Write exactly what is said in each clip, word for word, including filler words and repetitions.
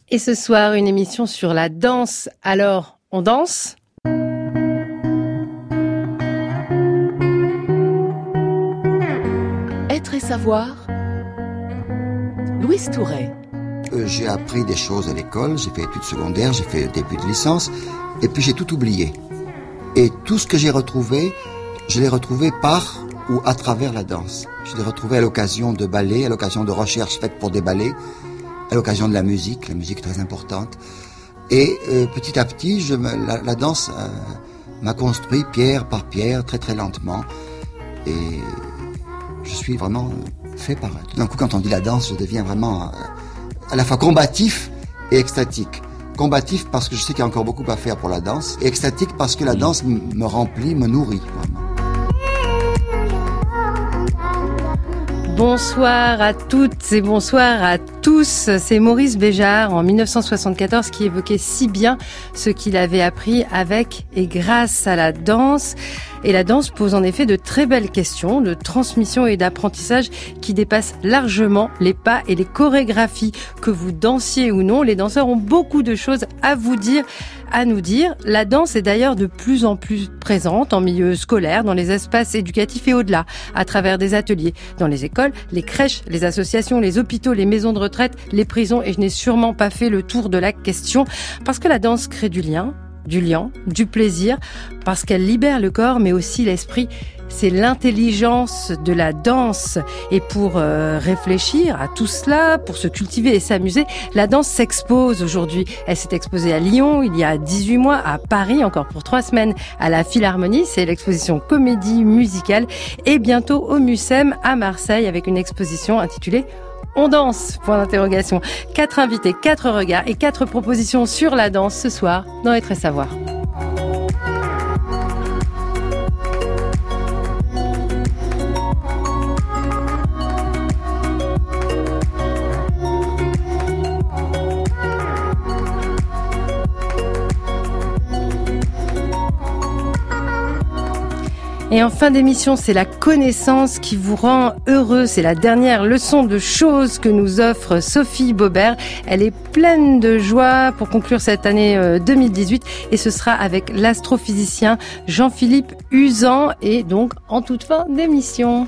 Et ce soir, une émission sur la danse. Alors, on danse ? Être et savoir. Louise Touret. Euh, j'ai appris des choses à l'école, j'ai fait études secondaires, j'ai fait le début de licence, et puis j'ai tout oublié. Et tout ce que j'ai retrouvé, je l'ai retrouvé par ou à travers la danse. Je l'ai retrouvé à l'occasion de ballets, à l'occasion de recherches faites pour des ballets, à l'occasion de la musique, la musique est très importante. Et euh, petit à petit, je me, la, la danse euh, m'a construit pierre par pierre, très très lentement. Et je suis vraiment fait par... Tout d'un coup, quand on dit la danse, je deviens vraiment euh, à la fois combatif et extatique. Combatif parce que je sais qu'il y a encore beaucoup à faire pour la danse, et extatique parce que la danse m- me remplit, me nourrit, vraiment. Bonsoir à toutes et bonsoir à tous. C'est Maurice Béjart en dix-neuf cent soixante-quatorze qui évoquait si bien ce qu'il avait appris avec et grâce à la danse. Et la danse pose en effet de très belles questions de transmission et d'apprentissage qui dépassent largement les pas et les chorégraphies. Que vous dansiez ou non, les danseurs ont beaucoup de choses à vous dire, à nous dire. La danse est d'ailleurs de plus en plus présente en milieu scolaire, dans les espaces éducatifs et au-delà, à travers des ateliers, dans les écoles, les crèches, les associations, les hôpitaux, les maisons de retraite, les prisons. Et je n'ai sûrement pas fait le tour de la question, parce que la danse crée du lien, du lien, du plaisir, parce qu'elle libère le corps mais aussi l'esprit. C'est l'intelligence de la danse. Et pour euh, réfléchir à tout cela, pour se cultiver et s'amuser, la danse s'expose aujourd'hui. Elle s'est exposée à Lyon il y a dix-huit mois, à Paris encore pour trois semaines à la Philharmonie, c'est l'exposition comédie musicale, et bientôt au Mucem à Marseille avec une exposition intitulée On danse, point d'interrogation. Quatre invités, quatre regards et quatre propositions sur la danse ce soir dans Être et savoir. Et en fin d'émission, c'est la connaissance qui vous rend heureux. C'est la dernière leçon de choses que nous offre Sophie Baubert. Elle est pleine de joie pour conclure cette année deux mille dix-huit. Et ce sera avec l'astrophysicien Jean-Philippe Uzan. Et donc, en toute fin d'émission.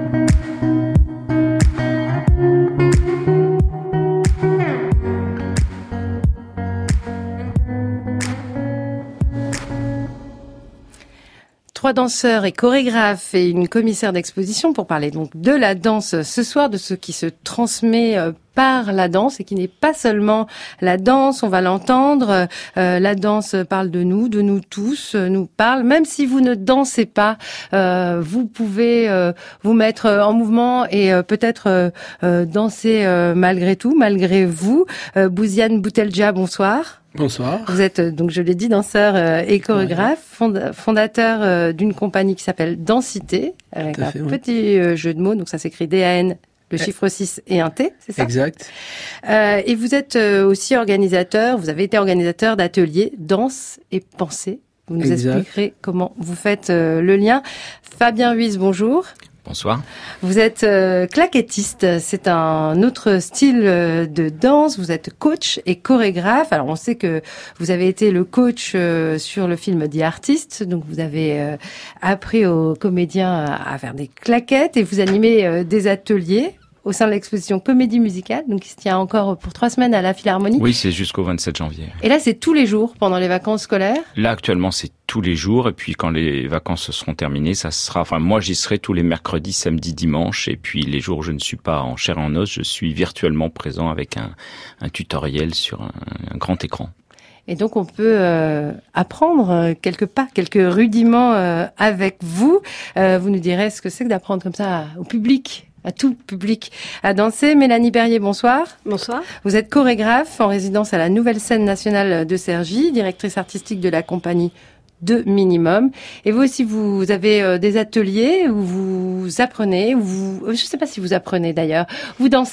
Trois danseurs et chorégraphes et une commissaire d'exposition pour parler donc de la danse ce soir, de ce qui se transmet par la danse et qui n'est pas seulement la danse, on va l'entendre. Euh, la danse parle de nous, de nous tous, nous parle. Même si vous ne dansez pas, euh, vous pouvez euh, vous mettre en mouvement et euh, peut-être euh, euh, danser euh, malgré tout, malgré vous. Euh, Bouziane Boutelja, bonsoir. Bonsoir. Vous êtes, donc je l'ai dit, danseur euh, et chorégraphe, fonda- fondateur euh, d'une compagnie qui s'appelle Dansité, avec un fait, petit oui. euh, jeu de mots, donc ça s'écrit D A N, le chiffre six et un T, c'est ça ? Exact. Euh, et vous êtes euh, aussi organisateur, vous avez été organisateur d'ateliers Danse et Pensée. Vous nous exact. expliquerez comment vous faites euh, le lien. Fabien Ruiz, bonjour. Bonsoir. Vous êtes euh, claquettiste, c'est un autre style euh, de danse. Vous êtes coach et chorégraphe. Alors on sait que vous avez été le coach euh, sur le film The Artist, donc vous avez euh, appris aux comédiens à, à faire des claquettes et vous animez euh, des ateliers au sein de l'exposition Comédie musicale, donc qui se tient encore pour trois semaines à la Philharmonie. Oui, c'est jusqu'au vingt-sept janvier. Et là, c'est tous les jours pendant les vacances scolaires ? Là, actuellement, c'est tous les jours. Et puis, quand les vacances seront terminées, ça sera... Enfin, moi, j'y serai tous les mercredis, samedis, dimanches. Et puis, les jours où je ne suis pas en chair et en os, je suis virtuellement présent avec un, un tutoriel sur un, un grand écran. Et donc, on peut euh, apprendre euh, quelques pas, quelques rudiments euh, avec vous. Euh, vous nous direz ce que c'est que d'apprendre comme ça au public, à tout public, à danser. Mélanie Berrier, bonsoir. Bonsoir. Vous êtes chorégraphe en résidence à la Nouvelle Scène Nationale de Cergy, directrice artistique de la compagnie de Minimum. Et vous aussi, vous avez euh, des ateliers où vous apprenez, où vous, je ne sais pas si vous apprenez d'ailleurs, vous dansez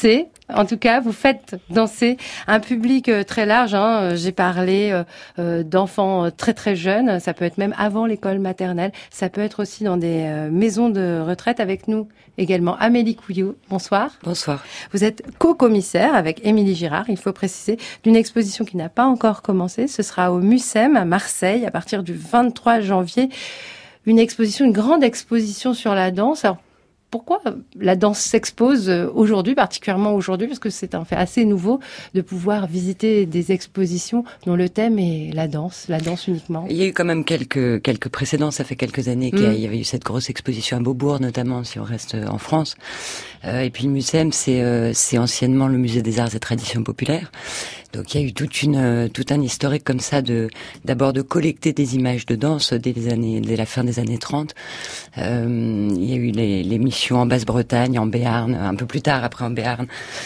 En tout cas, vous faites danser un public très large. Hein. J'ai parlé euh, d'enfants très très jeunes. Ça peut être même avant l'école maternelle. Ça peut être aussi dans des euh, maisons de retraite. Avec nous également Amélie Couillou. Bonsoir. Bonsoir. Vous êtes co-commissaire avec Émilie Girard, il faut préciser, d'une exposition qui n'a pas encore commencé. Ce sera au Mucem à Marseille à partir du vingt-trois janvier. Une exposition, une grande exposition sur la danse. Alors, pourquoi la danse s'expose aujourd'hui, particulièrement aujourd'hui, parce que c'est un fait assez nouveau de pouvoir visiter des expositions dont le thème est la danse, la danse uniquement. Il y a eu quand même quelques quelques précédents, ça fait quelques années qu'il mmh. y avait eu cette grosse exposition à Beaubourg, notamment si on reste en France. Euh, et puis le Mucem, c'est euh, c'est anciennement le musée des arts et traditions populaires. Donc il y a eu toute une tout un historique comme ça de d'abord de collecter des images de danse dès les années dès la fin des années trente. Euh, il y a eu les les missions en Basse-Bretagne, en Béarn, un peu plus tard après en Béarn.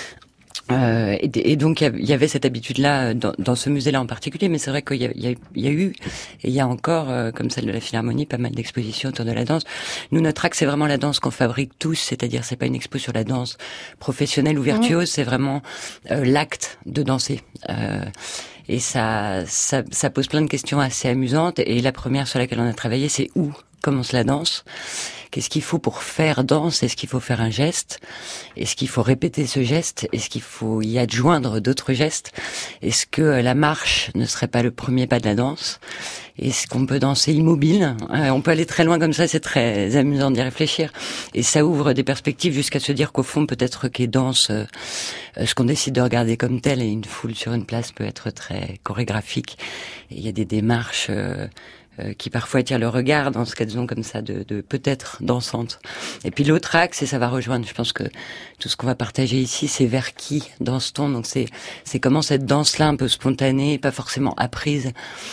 Euh, et, et donc il y avait cette habitude-là dans, dans ce musée-là en particulier, mais c'est vrai qu'il y a, il y a, il y a eu et il y a encore, euh, comme celle de la Philharmonie, pas mal d'expositions autour de la danse. Nous, notre axe, c'est vraiment la danse qu'on fabrique tous, c'est-à-dire c'est pas une expo sur la danse professionnelle ou virtuose, mmh. c'est vraiment euh, l'acte de danser. Euh, et ça, ça, ça pose plein de questions assez amusantes. Et la première sur laquelle on a travaillé, c'est où commence la danse. Qu'est-ce qu'il faut pour faire danse? Est-ce qu'il faut faire un geste? Est-ce qu'il faut répéter ce geste? Est-ce qu'il faut y adjoindre d'autres gestes? Est-ce que la marche ne serait pas le premier pas de la danse? Est-ce qu'on peut danser immobile? On peut aller très loin comme ça, c'est très amusant d'y réfléchir. Et ça ouvre des perspectives jusqu'à se dire qu'au fond, peut-être qu'est danse, euh, ce qu'on décide de regarder comme tel, et une foule sur une place peut être très chorégraphique. Et il y a des démarches... Euh, Euh, qui parfois attirent le regard dans ce qu'elles ont comme ça de, de peut-être dansantes. Et puis l'autre axe, et ça va rejoindre, je pense que tout ce qu'on va partager ici, c'est vers qui danse-t-on. Donc c'est c'est comment cette danse-là un peu spontanée, pas forcément apprise,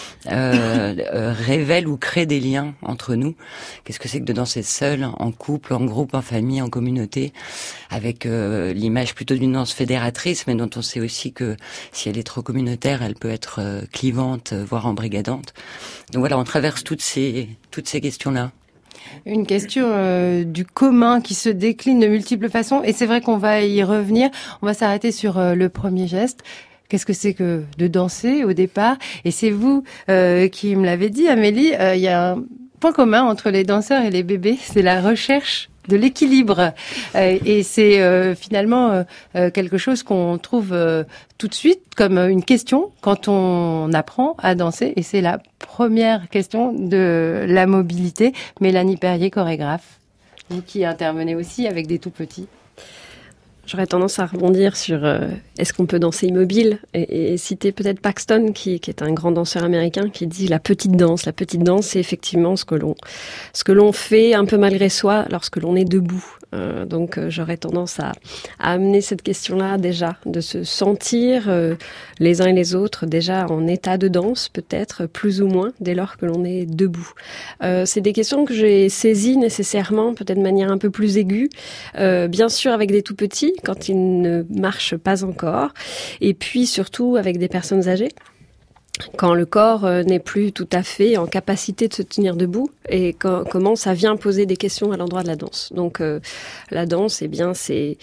euh, euh, révèle ou crée des liens entre nous. Qu'est-ce que c'est que de danser seul, en couple, en groupe, en famille, en communauté, avec euh, l'image plutôt d'une danse fédératrice, mais dont on sait aussi que si elle est trop communautaire, elle peut être euh, clivante, voire embrigadante. Donc voilà, on traverse toutes ces toutes ces questions-là. Une question euh, du commun qui se décline de multiples façons, et c'est vrai qu'on va y revenir. On va s'arrêter sur euh, le premier geste. Qu'est-ce que c'est que de danser au départ? Et c'est vous euh, qui me l'avez dit, Amélie. Il euh, y a un point commun entre les danseurs et les bébés, c'est la recherche de l'équilibre. Euh, et c'est euh, finalement euh, quelque chose qu'on trouve euh, tout de suite comme une question quand on apprend à danser. Et c'est la première question de la mobilité. Mélanie Perrier, chorégraphe, vous qui intervenez aussi avec des tout petits. J'aurais tendance à rebondir sur euh, est-ce qu'on peut danser immobile et, et citer peut-être Paxton qui, qui est un grand danseur américain qui dit la petite danse. La petite danse, c'est effectivement ce que l'on ce que l'on fait un peu malgré soi lorsque l'on est debout. Euh, donc euh, j'aurais tendance à, à amener cette question-là déjà, de se sentir euh, les uns et les autres déjà en état de danse peut-être plus ou moins dès lors que l'on est debout. Euh, c'est des questions que j'ai saisies nécessairement peut-être de manière un peu plus aiguë, euh, bien sûr avec des tout petits quand ils ne marchent pas encore, et puis surtout avec des personnes âgées, quand le corps n'est plus tout à fait en capacité de se tenir debout, et quand, comment ça vient poser des questions à l'endroit de la danse. Donc euh, la danse, eh bien, c'est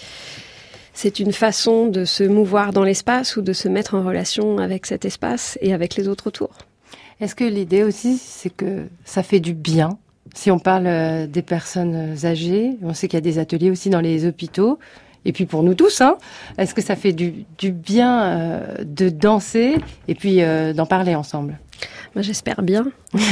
c'est une façon de se mouvoir dans l'espace ou de se mettre en relation avec cet espace et avec les autres autour. Est-ce que l'idée aussi, c'est que ça fait du bien? Si on parle des personnes âgées, on sait qu'il y a des ateliers aussi dans les hôpitaux. Et puis pour nous tous, hein, est-ce que ça fait du, du bien euh, de danser et puis euh, d'en parler ensemble? Moi, j'espère bien.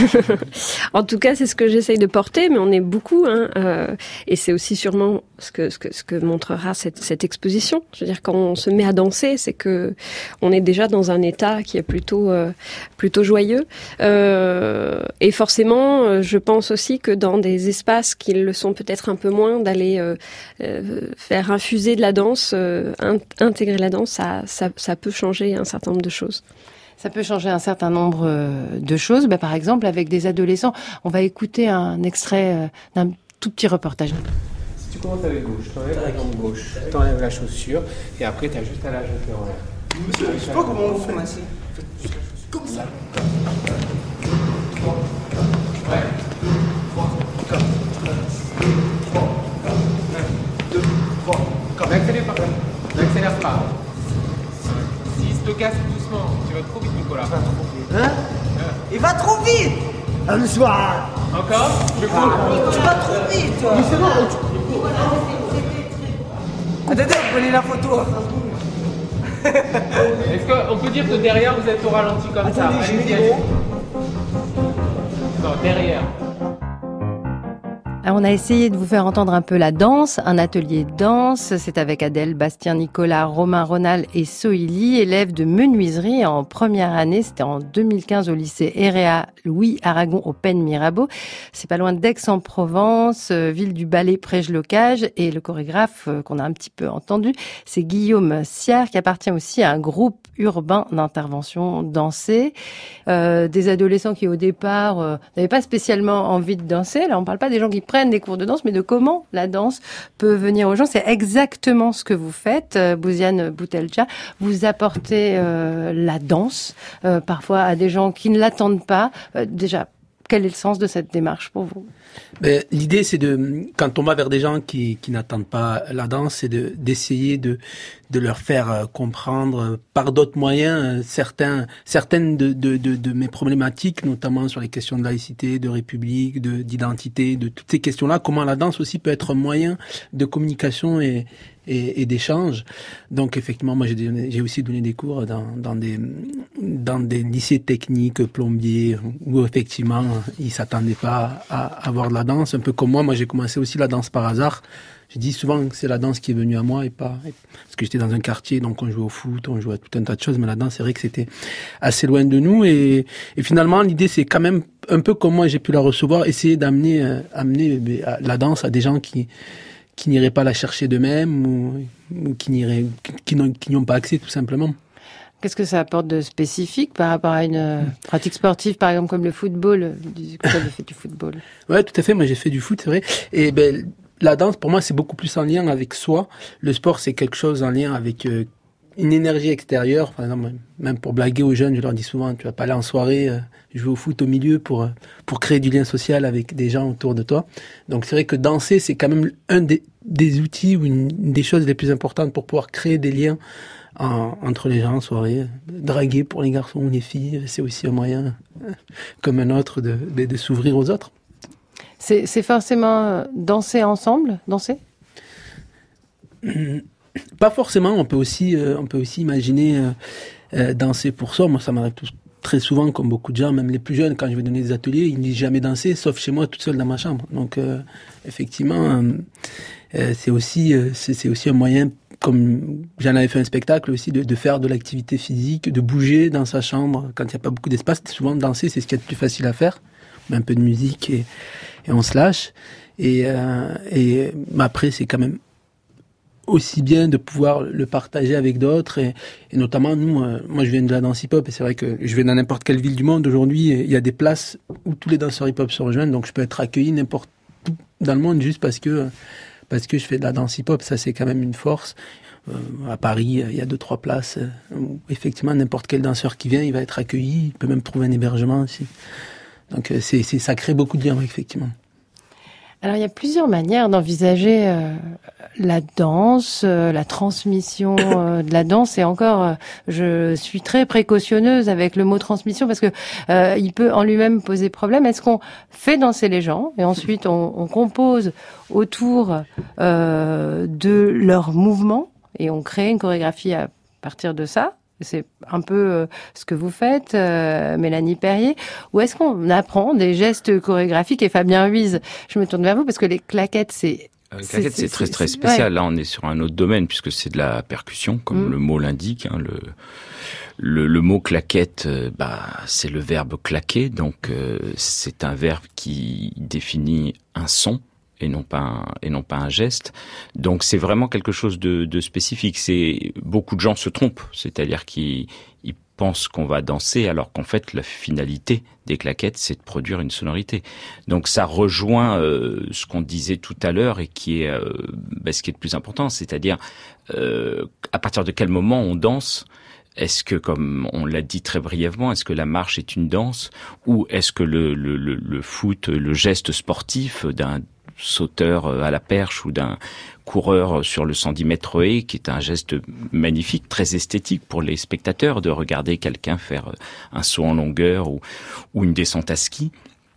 En tout cas, c'est ce que j'essaye de porter, mais on est beaucoup, hein, euh, et c'est aussi sûrement ce que ce que ce que montrera cette cette exposition. Je veux dire, quand on se met à danser, c'est que on est déjà dans un état qui est plutôt euh, plutôt joyeux, euh, et forcément, je pense aussi que dans des espaces qui le sont peut-être un peu moins, d'aller euh, euh, faire infuser de la danse, euh, in- intégrer la danse, ça ça ça peut changer un certain nombre de choses. Ça peut changer un certain nombre de choses. Bah, par exemple, avec des adolescents, on va écouter un extrait d'un tout petit reportage. Si tu commences avec gauche, t'enlèves la jambe gauche, t'enlèves la chaussure, et après t'as juste à la jeter en l'air. Monsieur, je sais pas comment on fait. Comme ça. trois, ouais, trois, quatre, trois, un, deux, trois, quatre. N'accélère pas, n'accélère pas. pas. Si, se le casse doucement. Tu vas trop vite, Nicolas. Hein euh. Il va trop vite. Un soir. Encore je cours. Ah, tu vas trop vite, toi. Mais c'est bon. Attendez, vous prenez la photo. Est-ce qu'on peut dire que derrière, vous êtes au ralenti comme ça? Attendez, je mets allez-y, des allez-y. mots. Non, derrière. Alors, on a essayé de vous faire entendre un peu la danse, un atelier de danse. C'est avec Adèle, Bastien, Nicolas, Romain, Ronald et Soïli, élèves de menuiserie en première année. C'était en deux mille quinze au lycée Héréa Louis Aragon au Pen Mirabeau. C'est pas loin d'Aix-en-Provence, ville du ballet Prège-Locage. Et le chorégraphe qu'on a un petit peu entendu, c'est Guillaume Siard, qui appartient aussi à un groupe urbain d'intervention dansée. Euh, des adolescents qui, au départ, euh, n'avaient pas spécialement envie de danser. Là, on parle pas des gens qui prennent des cours de danse, mais de comment la danse peut venir aux gens. C'est exactement ce que vous faites, euh, Bouziane Boutelja. Vous apportez euh, la danse, euh, parfois à des gens qui ne l'attendent pas. Euh, déjà, quel est le sens de cette démarche pour vous? Ben, l'idée, c'est de, quand on va vers des gens qui, qui n'attendent pas la danse, c'est de, d'essayer de, de leur faire comprendre par d'autres moyens certains, certaines de, de, de, de mes problématiques, notamment sur les questions de laïcité, de république, de, d'identité, de toutes ces questions-là, comment la danse aussi peut être un moyen de communication et, et, et d'échange. Donc, effectivement, moi, j'ai, donné, j'ai aussi donné des cours dans, dans des, dans des lycées techniques, plombiers, où effectivement, ils s'attendaient pas à, à avoir de la danse, un peu comme moi. Moi, j'ai commencé aussi la danse par hasard. Je dis souvent que c'est la danse qui est venue à moi et pas... Parce que j'étais dans un quartier, donc on jouait au foot, on jouait à tout un tas de choses, mais la danse, c'est vrai que c'était assez loin de nous. Et, et finalement, l'idée, c'est quand même, un peu comme moi, j'ai pu la recevoir, essayer d'amener euh, amener la danse à des gens qui qui n'iraient pas la chercher d'eux-mêmes ou, ou qui n'iraient, qui, n'ont, qui n'y ont pas accès, tout simplement. Qu'est-ce que ça apporte de spécifique par rapport à une pratique sportive, par exemple, comme le football? Vous avez fait du football. Ouais, tout à fait. Moi, j'ai fait du foot, c'est vrai. Et ben, la danse, pour moi, c'est beaucoup plus en lien avec soi. Le sport, c'est quelque chose en lien avec euh, une énergie extérieure. Par exemple, même pour blaguer aux jeunes, je leur dis souvent, tu vas pas aller en soirée euh, jouer au foot au milieu pour pour créer du lien social avec des gens autour de toi. Donc, c'est vrai que danser, c'est quand même un des, des outils ou une, une des choses les plus importantes pour pouvoir créer des liens En, entre les gens en soirée. Draguer pour les garçons ou les filles, c'est aussi un moyen, euh, comme un autre, de, de, de s'ouvrir aux autres. C'est, c'est forcément danser ensemble, danser mmh, Pas forcément. On peut aussi, euh, on peut aussi imaginer euh, euh, danser pour soi. Moi, ça m'arrive tout, très souvent, comme beaucoup de gens, même les plus jeunes, quand je vais donner des ateliers, ils ne disent jamais danser, sauf chez moi, toute seule dans ma chambre. Donc, euh, effectivement, euh, euh, c'est aussi, euh, c'est, c'est aussi un moyen, comme j'en avais fait un spectacle aussi, de, de faire de l'activité physique, de bouger dans sa chambre quand il n'y a pas beaucoup d'espace. Souvent, danser, c'est ce qu'il y a de plus facile à faire. On met un peu de musique et, et on se lâche. Et, euh, et après, c'est quand même aussi bien de pouvoir le partager avec d'autres. Et, et notamment, nous, euh, moi, je viens de la danse hip-hop et c'est vrai que je vais dans n'importe quelle ville du monde. Aujourd'hui, il y a des places où tous les danseurs hip-hop se rejoignent. Donc, je peux être accueilli n'importe où dans le monde juste parce que... parce que je fais de la danse hip-hop, ça c'est quand même une force. Euh, à Paris, il y a deux, trois places où effectivement n'importe quel danseur qui vient, il va être accueilli, il peut même trouver un hébergement aussi. Donc c'est, c'est, ça crée beaucoup de liens, effectivement. Alors il y a plusieurs manières d'envisager euh, la danse, euh, la transmission euh, de la danse. Et encore, euh, je suis très précautionneuse avec le mot transmission parce que euh, il peut en lui-même poser problème. Est-ce qu'on fait danser les gens et ensuite on, on compose autour euh, de leurs mouvements et on crée une chorégraphie à partir de ça? C'est un peu euh, ce que vous faites, euh, Mélanie Perrier. Ou est-ce qu'on apprend des gestes chorégraphiques? Et Fabien Huize, je me tourne vers vous parce que les claquettes, c'est... Euh, claquette, c'est, c'est très très spécial. Ouais. Là, on est sur un autre domaine puisque c'est de la percussion, comme mmh. le mot l'indique. Hein, le, le le mot claquette, euh, bah c'est le verbe claquer, donc euh, c'est un verbe qui définit un son et non pas un, et non pas un geste. Donc c'est vraiment quelque chose de, de spécifique. C'est beaucoup de gens se trompent, c'est-à-dire qu'ils ils pensent qu'on va danser alors qu'en fait la finalité des claquettes c'est de produire une sonorité. Donc ça rejoint euh, ce qu'on disait tout à l'heure et qui est euh, bah, ce qui est le plus important, c'est-à-dire euh, à partir de quel moment on danse. Est-ce que, comme on l'a dit très brièvement, est-ce que la marche est une danse ou est-ce que le, le, le, le foot, le geste sportif d'un sauteur à la perche ou d'un coureur sur le cent dix mètres haies, qui est un geste magnifique, très esthétique pour les spectateurs, de regarder quelqu'un faire un saut en longueur ou, ou une descente à ski.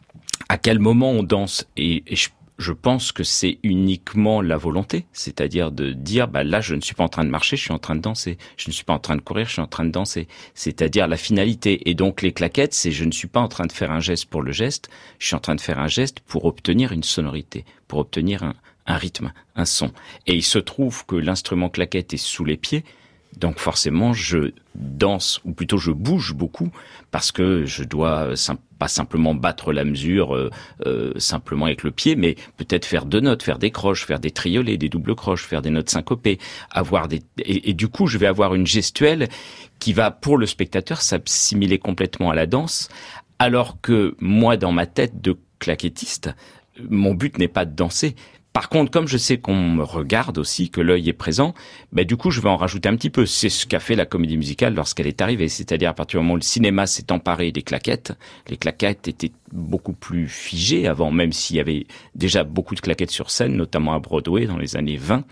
À quel moment on danse? Et, et je Je pense que c'est uniquement la volonté, c'est-à-dire de dire, bah là, je ne suis pas en train de marcher, je suis en train de danser. Je ne suis pas en train de courir, je suis en train de danser. C'est-à-dire la finalité. Et donc, les claquettes, c'est je ne suis pas en train de faire un geste pour le geste, je suis en train de faire un geste pour obtenir une sonorité, pour obtenir un, un rythme, un son. Et il se trouve que l'instrument claquette est sous les pieds, donc forcément, je danse, ou plutôt je bouge beaucoup, parce que je dois sim- pas simplement battre la mesure euh, euh, simplement avec le pied, mais peut-être faire deux notes, faire des croches, faire des triolets, des doubles croches, faire des notes syncopées, avoir des et, et du coup, je vais avoir une gestuelle qui va, pour le spectateur, s'assimiler complètement à la danse, alors que moi, dans ma tête de claquettiste, mon but n'est pas de danser. Par contre, comme je sais qu'on me regarde aussi, que l'œil est présent, ben du coup, je vais en rajouter un petit peu. C'est ce qu'a fait la comédie musicale lorsqu'elle est arrivée. C'est-à-dire, à partir du moment où le cinéma s'est emparé des claquettes, les claquettes étaient beaucoup plus figées avant, même s'il y avait déjà beaucoup de claquettes sur scène, notamment à Broadway dans les années vingt.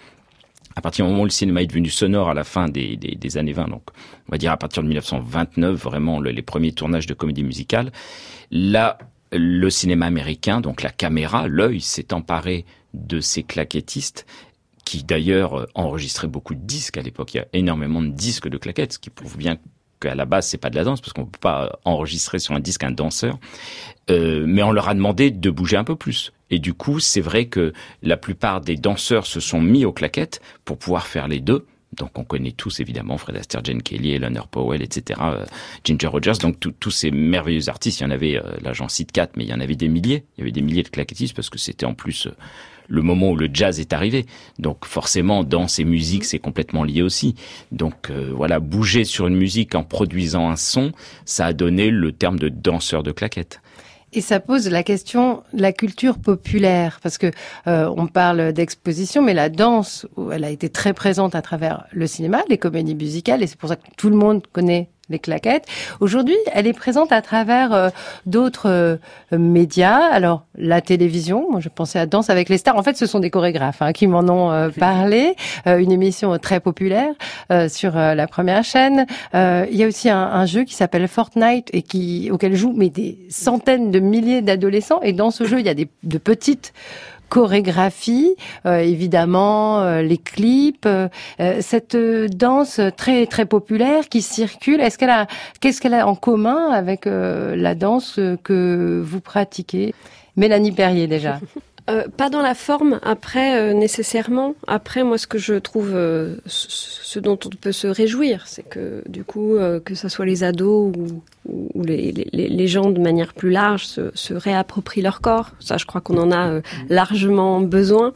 À partir du moment où le cinéma est devenu sonore à la fin des, des, des années vingt, donc on va dire à partir de dix-neuf cent vingt-neuf, vraiment le, les premiers tournages de comédie musicale, là, le cinéma américain, donc la caméra, l'œil s'est emparé de ces claquettistes qui d'ailleurs enregistraient beaucoup de disques à l'époque. Il y a énormément de disques de claquettes, ce qui prouve bien qu'à la base c'est pas de la danse, parce qu'on peut pas enregistrer sur un disque un danseur. Euh, mais on leur a demandé de bouger un peu plus. Et du coup, c'est vrai que la plupart des danseurs se sont mis aux claquettes pour pouvoir faire les deux. Donc on connaît tous évidemment Fred Astaire, Gene Kelly, Eleanor Powell, et cetera, euh, Ginger Rogers, donc tous ces merveilleux artistes. Il y en avait, euh, là j'en cite quatre, mais il y en avait des milliers. Il y avait des milliers de claquettistes parce que c'était en plus euh, le moment où le jazz est arrivé. Donc forcément, danse et musique, c'est complètement lié aussi. Donc euh, voilà, bouger sur une musique en produisant un son, ça a donné le terme de danseur de claquettes. Et ça pose la question de la culture populaire, parce que euh, on parle d'exposition, mais la danse, elle a été très présente à travers le cinéma, les comédies musicales, et c'est pour ça que tout le monde connaît les claquettes. Aujourd'hui, elle est présente à travers euh, d'autres euh, médias. Alors, la télévision, moi je pensais à Danse avec les stars. En fait, ce sont des chorégraphes hein, qui m'en ont euh, parlé. Euh, une émission très populaire euh, sur euh, la première chaîne. Euh, il y a aussi un, un jeu qui s'appelle Fortnite et qui auquel jouent mais des centaines de milliers d'adolescents. Et dans ce jeu, il y a des de petites chorégraphie, euh, évidemment, euh, les clips, euh, cette danse très très populaire qui circule. Est-ce qu'elle a, qu'est-ce qu'elle a en commun avec euh, la danse que vous pratiquez, Mélanie Perrier déjà? Euh, pas dans la forme, après, euh, nécessairement. Après, moi, ce que je trouve, euh, ce dont on peut se réjouir, c'est que, du coup, euh, que ce soit les ados ou, ou les, les, les gens de manière plus large se, se réapproprient leur corps. Ça, je crois qu'on en a euh, largement besoin.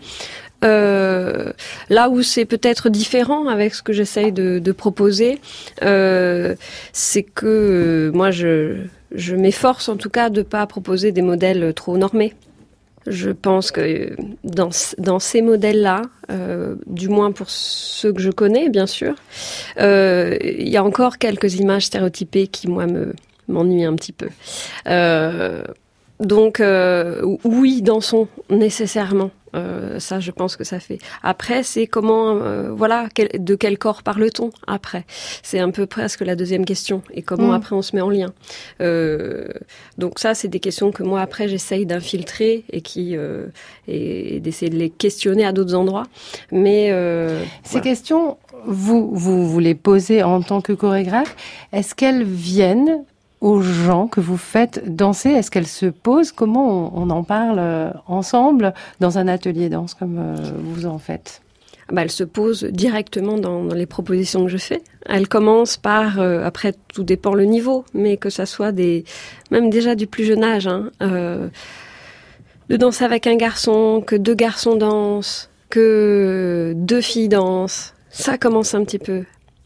Euh, là où c'est peut-être différent avec ce que j'essaye de, de proposer, euh, c'est que euh, moi, je, je m'efforce en tout cas de pas proposer des modèles trop normés. Je pense que dans, dans ces modèles-là, euh, du moins pour ceux que je connais, bien sûr, euh, il y a encore quelques images stéréotypées qui, moi, me, m'ennuient un petit peu. Euh, donc, euh, oui, dansons nécessairement. Euh, ça, je pense que ça fait. Après, c'est comment, euh, voilà, quel, de quel corps parle-t-on après? C'est un peu presque la deuxième question. Et comment mmh. après on se met en lien? Euh, donc ça, c'est des questions que moi après j'essaye d'infiltrer et qui euh, et, et d'essayer de les questionner à d'autres endroits. Mais euh, ces voilà. questions, vous vous vous les posez en tant que chorégraphe. Est-ce qu'elles viennent aux gens que vous faites danser? Est-ce qu'elles se posent? Comment on, on en parle euh, ensemble dans un atelier danse comme euh, vous en faites? Bah, elle se pose directement dans, dans les propositions que je fais. Elle commence par, euh, après tout dépend le niveau, mais que ça soit des, même déjà du plus jeune âge, hein, euh, de danser avec un garçon, que deux garçons dansent, que deux filles dansent. Ça commence un petit peu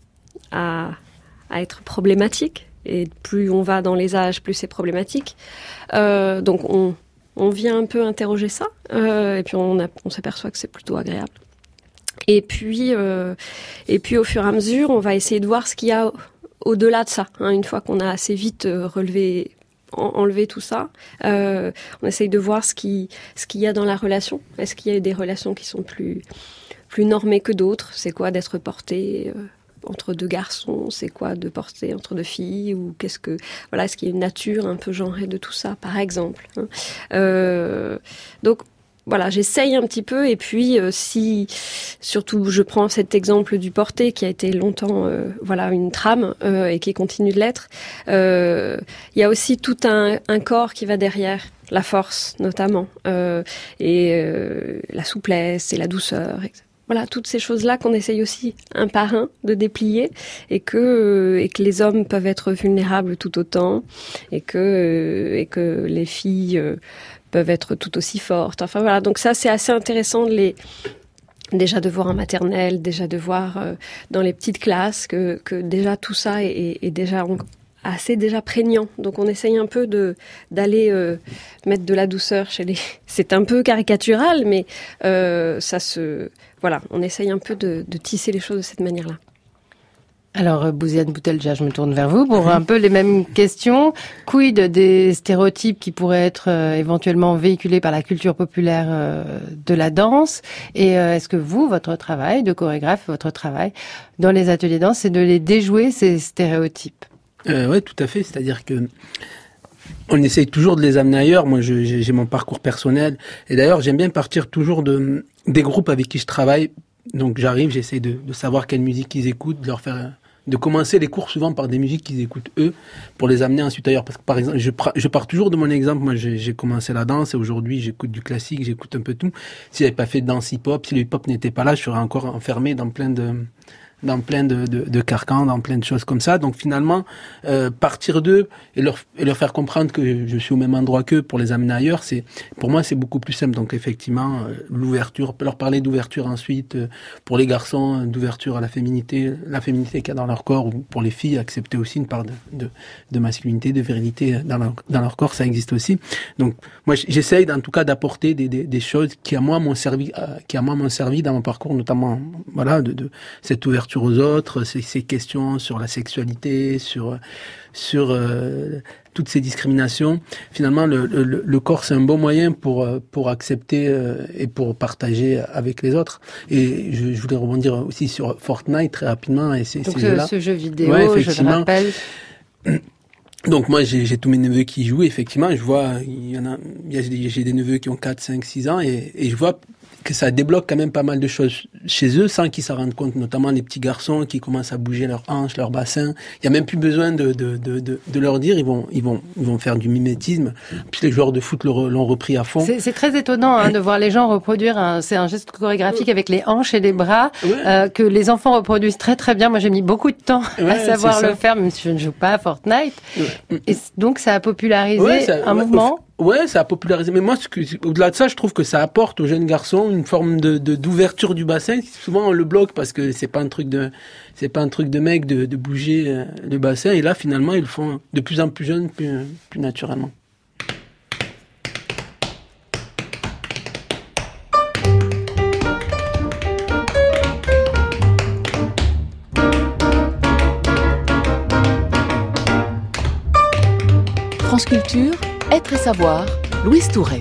à, à être problématique. Et plus on va dans les âges, plus c'est problématique. Euh, donc on, on vient un peu interroger ça, euh, et puis on, a, on s'aperçoit que c'est plutôt agréable. Et puis, euh, et puis au fur et à mesure, on va essayer de voir ce qu'il y a au-delà de ça. Hein, une fois qu'on a assez vite relevé en, enlever tout ça. Euh, on essaye de voir ce qui, ce qu'il y a dans la relation. Est-ce qu'il y a des relations qui sont plus, plus normées que d'autres? C'est quoi d'être porté euh, entre deux garçons? C'est quoi de porter entre deux filles? Ou qu'est-ce que, voilà, est-ce qu'il y a une nature un peu genrée de tout ça, par exemple, hein? euh, Donc, voilà, j'essaye un petit peu, et puis euh, si, surtout, je prends cet exemple du porté qui a été longtemps, euh, voilà, une trame euh, et qui continue de l'être. Euh, il y a aussi tout un, un corps qui va derrière, la force notamment, euh, et euh, la souplesse et la douceur. Et voilà, toutes ces choses-là qu'on essaye aussi un par un de déplier, et que euh, et que les hommes peuvent être vulnérables tout autant, et que euh, et que les filles euh, peuvent être tout aussi fortes. Enfin voilà, donc ça c'est assez intéressant de les déjà de voir en maternelle, déjà de voir euh, dans les petites classes que que déjà tout ça est, est, est déjà on, assez déjà prégnant. Donc on essaye un peu de d'aller euh, mettre de la douceur chez les. C'est un peu caricatural, mais euh, ça se voilà, on essaye un peu de, de tisser les choses de cette manière-là. Alors, Bouziane Boutelja, je me tourne vers vous pour un peu les mêmes questions. Quid des stéréotypes qui pourraient être euh, éventuellement véhiculés par la culture populaire euh, de la danse? Et euh, est-ce que vous, votre travail de chorégraphe, votre travail dans les ateliers danse, c'est de les déjouer, ces stéréotypes? euh, Oui, tout à fait. C'est-à-dire que on essaye toujours de les amener ailleurs. Moi, je, j'ai, j'ai mon parcours personnel. Et d'ailleurs, j'aime bien partir toujours de, des groupes avec qui je travaille. Donc, j'arrive, j'essaie de, de savoir quelle musique ils écoutent, de leur faire... de commencer les cours souvent par des musiques qu'ils écoutent eux, pour les amener ensuite ailleurs. Parce que par exemple, je, je pars toujours de mon exemple. Moi, j'ai, j'ai commencé la danse et aujourd'hui, j'écoute du classique, j'écoute un peu tout. Si j'avais pas fait de danse hip-hop, si le hip-hop n'était pas là, je serais encore enfermé dans plein de, dans plein de, de, de carcans, dans plein de choses comme ça. Donc finalement, euh, partir d'eux et leur, et leur faire comprendre que je suis au même endroit qu'eux pour les amener ailleurs, c'est, pour moi, c'est beaucoup plus simple. Donc effectivement, euh, l'ouverture, leur parler d'ouverture ensuite, euh, pour les garçons, d'ouverture à la féminité, la féminité qu'il y a dans leur corps, ou pour les filles, accepter aussi une part de, de, de masculinité, de virilité dans leur, dans leur corps, ça existe aussi. Donc moi, j'essaye en tout cas d'apporter des, des, des choses qui à moi m'ont servi, euh, qui à moi m'ont servi dans mon parcours, notamment, voilà, de, de cette ouverture aux autres, ces, ces questions sur la sexualité, sur sur euh, toutes ces discriminations. Finalement, le, le, le corps, c'est un bon moyen pour pour accepter euh, et pour partager avec les autres. Et je, je voulais rebondir aussi sur Fortnite très rapidement. Et c'est, Donc ces ce, jeux-là. ce jeu vidéo, ouais, je le rappelle. Donc moi, j'ai, j'ai tous mes neveux qui jouent. Effectivement, je vois, il y en a, il y a j'ai des neveux qui ont quatre, cinq, six ans, et, et je vois que ça débloque quand même pas mal de choses chez eux sans qu'ils s'en rendent compte, notamment les petits garçons qui commencent à bouger leurs hanches, leur bassin. Il y a même plus besoin de de de de, de leur dire, ils vont ils vont ils vont faire du mimétisme. Puis les joueurs de foot l'ont repris à fond. C'est, c'est très étonnant hein, de voir les gens reproduire un, c'est un geste chorégraphique avec les hanches et les bras ouais. euh, que les enfants reproduisent très très bien. Moi j'ai mis beaucoup de temps ouais, à savoir le faire, même si je ne joue pas à Fortnite. Ouais. Et donc ça a popularisé ouais, ça, un ouais, mouvement. Ouais, ça a popularisé. Mais moi, ce que, au-delà de ça, je trouve que ça apporte aux jeunes garçons une forme de, de d'ouverture du bassin. Souvent, on le bloque parce que c'est pas un truc de, c'est pas un truc de mec de, de bouger le bassin. Et là, finalement, ils le font de plus en plus jeunes, plus, plus naturellement. France Culture, Être et Savoir, Louise Touret.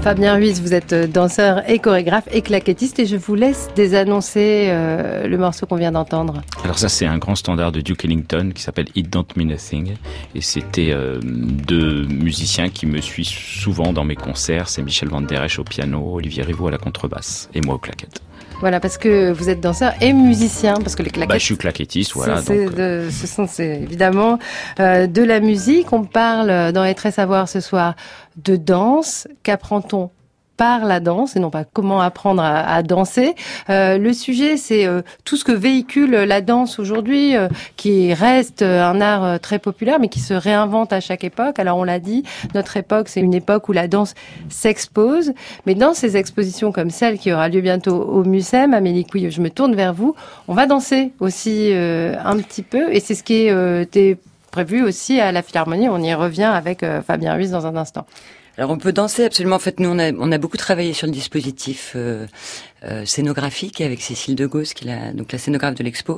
Fabien Ruiz, vous êtes danseur et chorégraphe et claquettiste et je vous laisse désannoncer euh, le morceau qu'on vient d'entendre. Alors ça, c'est un grand standard de Duke Ellington qui s'appelle It Don't Mean a Thing et c'était euh, deux musiciens qui me suivent souvent dans mes concerts. C'est Michel Van Der Esch au piano, Olivier Rivaud à la contrebasse et moi aux claquettes. Voilà, parce que vous êtes danseur et musicien, parce que les claquettes... Bah, je suis claquettiste, voilà. C'est, donc, de, ce sont c'est, évidemment euh, de la musique. On parle dans Être et Savoir ce soir de danse. Qu'apprend-on par la danse et non pas comment apprendre à, à danser. Euh, le sujet, c'est euh, tout ce que véhicule la danse aujourd'hui, euh, qui reste un art euh, très populaire, mais qui se réinvente à chaque époque. Alors on l'a dit, notre époque, c'est une époque où la danse s'expose. Mais dans ces expositions comme celle qui aura lieu bientôt au Mucem, Amélie Couille, je me tourne vers vous. On va danser aussi euh, un petit peu, et c'est ce qui est euh, prévu aussi à la Philharmonie. On y revient avec euh, Fabien Ruiz dans un instant. Alors on peut danser absolument. En fait, nous on a on a beaucoup travaillé sur le dispositif euh, euh, scénographique avec Cécile Degausse, qui est donc la scénographe de l'expo,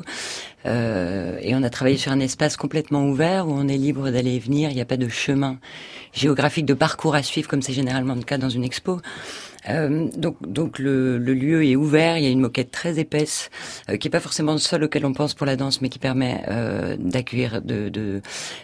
euh, et on a travaillé sur un espace complètement ouvert où on est libre d'aller et venir. Il n'y a pas de chemin géographique, de parcours à suivre comme c'est généralement le cas dans une expo. Euh, donc, donc le, le lieu est ouvert. Il y a une moquette très épaisse euh, qui est pas forcément le seul auquel on pense pour la danse, mais qui permet euh, d'accueillir, de, de,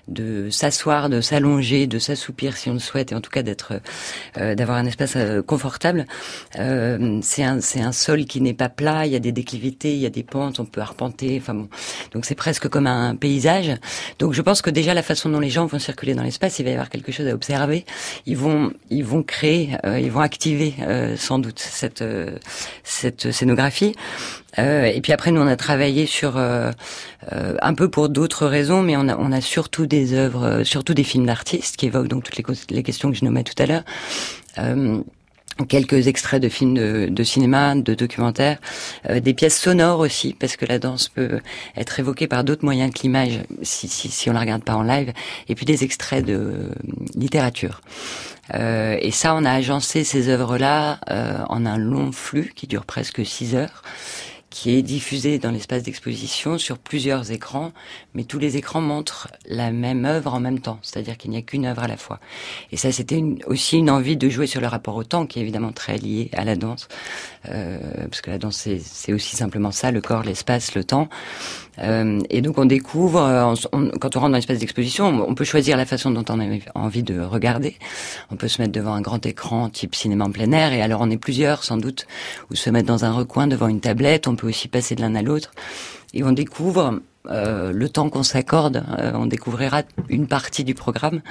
de s'asseoir, de s'allonger, de s'assoupir si on le souhaite, et en tout cas d'être, euh, d'avoir un espace euh, confortable. Euh, c'est un, c'est un sol qui n'est pas plat. Il y a des déclivités, il y a des pentes, on peut arpenter. Enfin bon, donc c'est presque comme un paysage. Donc je pense que déjà la façon dont les gens vont circuler dans l'espace, il va y avoir quelque chose à observer. Ils vont, ils vont créer, euh, ils vont activer. Euh, sans doute cette euh, cette scénographie. Euh, et puis après, nous on a travaillé sur euh, euh, un peu pour d'autres raisons, mais on a on a surtout des œuvres, euh, surtout des films d'artistes qui évoquent donc toutes les, les questions que je nommais tout à l'heure. Euh, quelques extraits de films de, de cinéma, de documentaires, euh, des pièces sonores aussi, parce que la danse peut être évoquée par d'autres moyens que l'image, si, si, si on la regarde pas en live, et puis des extraits de euh, littérature. Euh, et ça, on a agencé ces œuvres-là euh, en un long flux qui dure presque six heures, qui est diffusé dans l'espace d'exposition sur plusieurs écrans, mais tous les écrans montrent la même œuvre en même temps, c'est-à-dire qu'il n'y a qu'une œuvre à la fois. Et ça, c'était une, aussi une envie de jouer sur le rapport au temps, qui est évidemment très lié à la danse, euh, parce que la danse, c'est, c'est aussi simplement ça, le corps, l'espace, le temps. Euh, et donc on découvre, on, on, quand on rentre dans l'espace d'exposition, on, on peut choisir la façon dont on a envie de regarder. On peut se mettre devant un grand écran type cinéma en plein air, et alors on est plusieurs sans doute, ou se mettre dans un recoin devant une tablette. On peut aussi passer de l'un à l'autre, et on découvre euh, le temps qu'on s'accorde. Euh, on découvrira une partie du programme.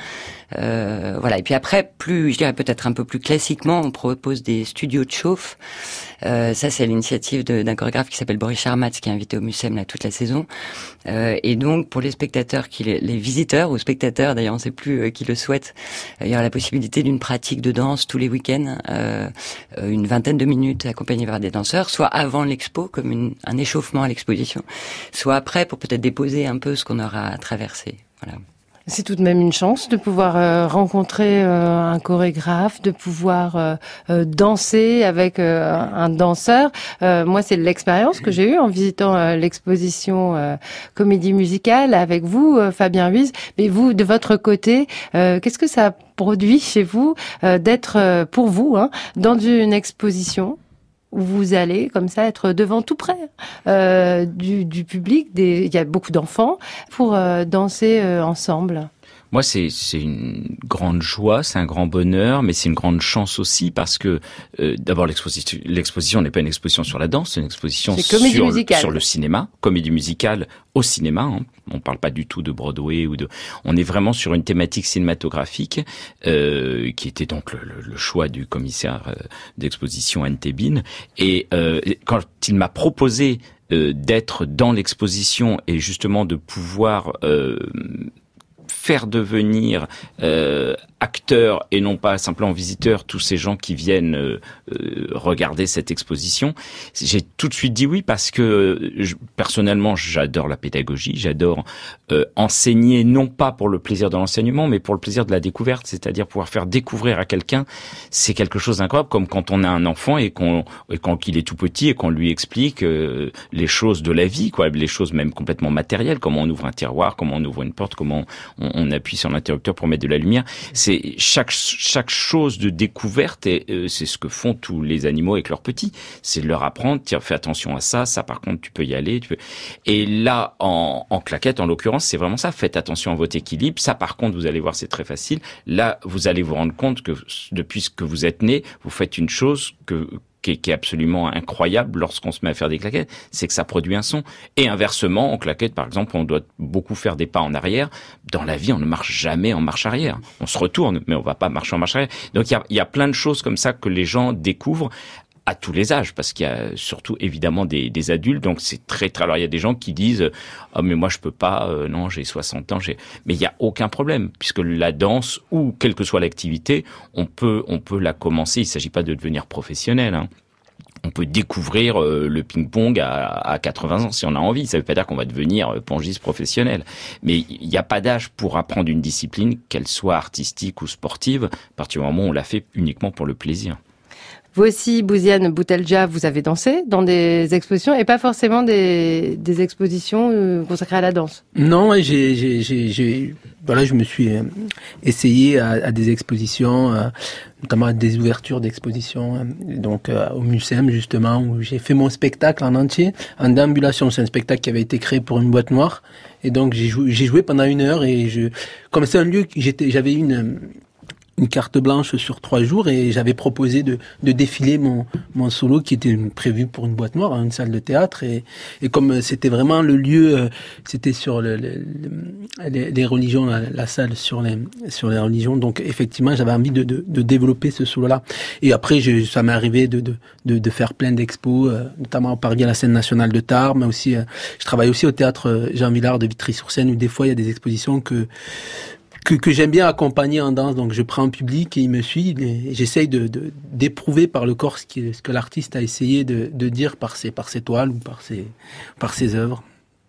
Euh, voilà. Et puis après, plus, je dirais peut-être un peu plus classiquement, on propose des studios de chauffe. Euh, ça, c'est l'initiative de, d'un chorégraphe qui s'appelle Boris Charmatz, qui est invité au Mucem là toute la saison. Euh, et donc, pour les spectateurs, qui les, les visiteurs ou spectateurs, d'ailleurs, on ne sait plus euh, qui le souhaite, euh, il y aura la possibilité d'une pratique de danse tous les week-ends, euh, une vingtaine de minutes accompagnée par des danseurs, soit avant l'expo, comme une, un échauffement à l'exposition, soit après pour peut-être déposer un peu ce qu'on aura traversé. Voilà. C'est tout de même une chance de pouvoir euh, rencontrer euh, un chorégraphe, de pouvoir euh, euh, danser avec euh, un danseur. Euh, moi, c'est l'expérience que j'ai eue en visitant euh, l'exposition euh, comédie musicale avec vous, euh, Fabien Ruiz. Mais vous, de votre côté, euh, qu'est-ce que ça produit chez vous euh, d'être, euh, pour vous, hein, dans une exposition où vous allez comme ça être devant tout près euh, du, du public, des, il y a beaucoup d'enfants, pour euh, danser euh, ensemble? Moi, c'est, c'est une grande joie, c'est un grand bonheur, mais c'est une grande chance aussi parce que, euh, d'abord, l'exposition, l'exposition n'est pas une exposition sur la danse, c'est une exposition c'est sur, sur le cinéma, comédie musicale au cinéma. Hein. On parle pas du tout de Broadway ou de. On est vraiment sur une thématique cinématographique euh, qui était donc le, le, le choix du commissaire euh, d'exposition Anne Tébin. Et euh, quand il m'a proposé euh, d'être dans l'exposition et justement de pouvoir euh, faire devenir euh, acteurs et non pas simplement visiteurs tous ces gens qui viennent euh, euh, regarder cette exposition, j'ai tout de suite dit oui parce que je, personnellement j'adore la pédagogie, j'adore euh, enseigner non pas pour le plaisir de l'enseignement mais pour le plaisir de la découverte, c'est-à-dire pouvoir faire découvrir à quelqu'un, c'est quelque chose d'incroyable, comme quand on a un enfant et qu'on et quand qu'il est tout petit et qu'on lui explique euh, les choses de la vie, quoi, les choses même complètement matérielles, comment on ouvre un tiroir, comment on ouvre une porte, comment on on, on appuie sur l'interrupteur pour mettre de la lumière. C'est chaque chaque chose de découverte, et euh, c'est ce que font tous les animaux avec leurs petits. C'est de leur apprendre, tiens, fais attention à ça, ça par contre tu peux y aller. Tu peux... Et là, en, en claquette, en l'occurrence, c'est vraiment ça. Faites attention à votre équilibre. Ça par contre, vous allez voir, c'est très facile. Là, vous allez vous rendre compte que depuis que vous êtes né, vous faites une chose que Qui est, qui est absolument incroyable lorsqu'on se met à faire des claquettes, c'est que ça produit un son. Et inversement, en claquette, par exemple, on doit beaucoup faire des pas en arrière. Dans la vie, on ne marche jamais en marche arrière. On se retourne, mais on va pas marcher en marche arrière. Donc il y a, il y a plein de choses comme ça que les gens découvrent à tous les âges, parce qu'il y a surtout évidemment des, des adultes, donc c'est très très. Alors il y a des gens qui disent « oh mais moi je peux pas, euh, non j'ai soixante ans, j'ai. » Mais il y a aucun problème, puisque la danse ou quelle que soit l'activité, on peut on peut la commencer. Il s'agit pas de devenir professionnel, hein. On peut découvrir euh, le ping-pong à, à quatre-vingts ans si on a envie. Ça veut pas dire qu'on va devenir euh, pongiste professionnel, mais il n'y a pas d'âge pour apprendre une discipline, qu'elle soit artistique ou sportive, à partir du moment où on la fait uniquement pour le plaisir. Vous aussi, Bouziane Boutelja, vous avez dansé dans des expositions et pas forcément des, des expositions consacrées à la danse. Non, j'ai, j'ai, j'ai, j'ai voilà, je me suis essayé à, à des expositions, notamment à des ouvertures d'expositions, donc au Mucem justement, où j'ai fait mon spectacle en entier, en déambulation. C'est un spectacle qui avait été créé pour une boîte noire, et donc j'ai joué, j'ai joué pendant une heure, et je, comme c'est un lieu, j'étais, j'avais une une carte blanche sur trois jours, et j'avais proposé de, de défiler mon, mon solo qui était prévu pour une boîte noire, une salle de théâtre, et, et comme c'était vraiment le lieu, c'était sur le, le, les, les religions, la, la salle sur les, sur les religions, donc effectivement j'avais envie de, de, de développer ce solo-là. Et après, je, ça m'est arrivé de, de, de, de faire plein d'expos, euh, notamment au Paris à la scène nationale de Tarbes, mais aussi, euh, je travaille aussi au théâtre Jean Villard de Vitry-sur-Seine, où des fois il y a des expositions que que, que j'aime bien accompagner en danse. Donc je prends un public et il me suit, et j'essaye de, de d'éprouver par le corps ce, qui, ce que l'artiste a essayé de, de dire par ses, par ses toiles ou par ses, par ses œuvres.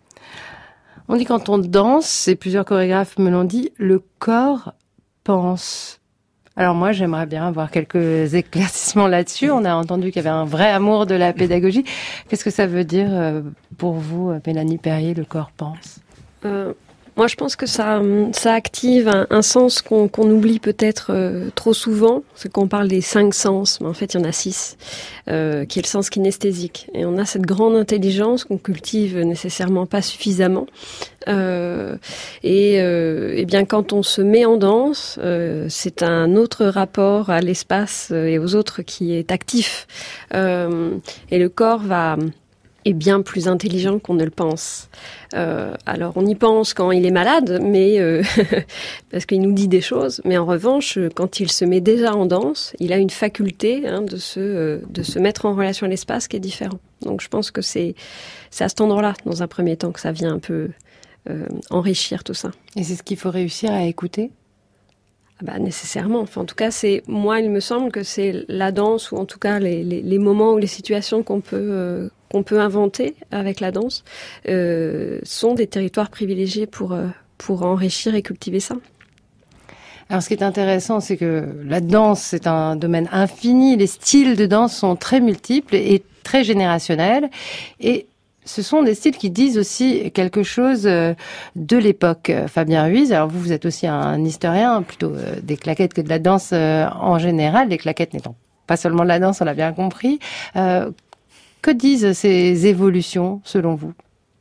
On dit quand on danse, et plusieurs chorégraphes me l'ont dit, le corps pense. Alors moi, j'aimerais bien avoir quelques éclaircissements là-dessus. On a entendu qu'il y avait un vrai amour de la pédagogie. Qu'est-ce que ça veut dire pour vous, Mélanie Perrier, le corps pense ? euh... Moi, je pense que ça, ça active un, un sens qu'on, qu'on oublie peut-être euh, trop souvent. C'est qu'on parle des cinq sens, mais en fait, il y en a six, euh, qui est le sens kinesthésique. Et on a cette grande intelligence qu'on cultive nécessairement pas suffisamment. Euh, et, euh, et bien, quand on se met en danse, euh, c'est un autre rapport à l'espace et aux autres qui est actif. Euh, et le corps va est bien plus intelligent qu'on ne le pense. Euh, alors, on y pense quand il est malade, mais euh, parce qu'il nous dit des choses. Mais en revanche, quand il se met déjà en danse, il a une faculté hein, de se euh, de se mettre en relation à l'espace qui est différent. Donc, je pense que c'est c'est à cet endroit-là, dans un premier temps, que ça vient un peu euh, enrichir tout ça. Et c'est ce qu'il faut réussir à écouter ? Bah, nécessairement. Enfin, en tout cas, c'est moi, il me semble que c'est la danse, ou en tout cas les, les, les moments ou les situations qu'on peut euh, qu'on peut inventer avec la danse, euh, sont des territoires privilégiés pour euh, pour enrichir et cultiver ça. Alors, ce qui est intéressant, c'est que la danse, c'est un domaine infini. Les styles de danse sont très multiples et très générationnels. Et ce sont des styles qui disent aussi quelque chose de l'époque. Fabien Ruiz, alors vous, vous êtes aussi un historien, plutôt des claquettes que de la danse en général, les claquettes n'étant pas seulement de la danse, on l'a bien compris. Euh, que disent ces évolutions, selon vous ?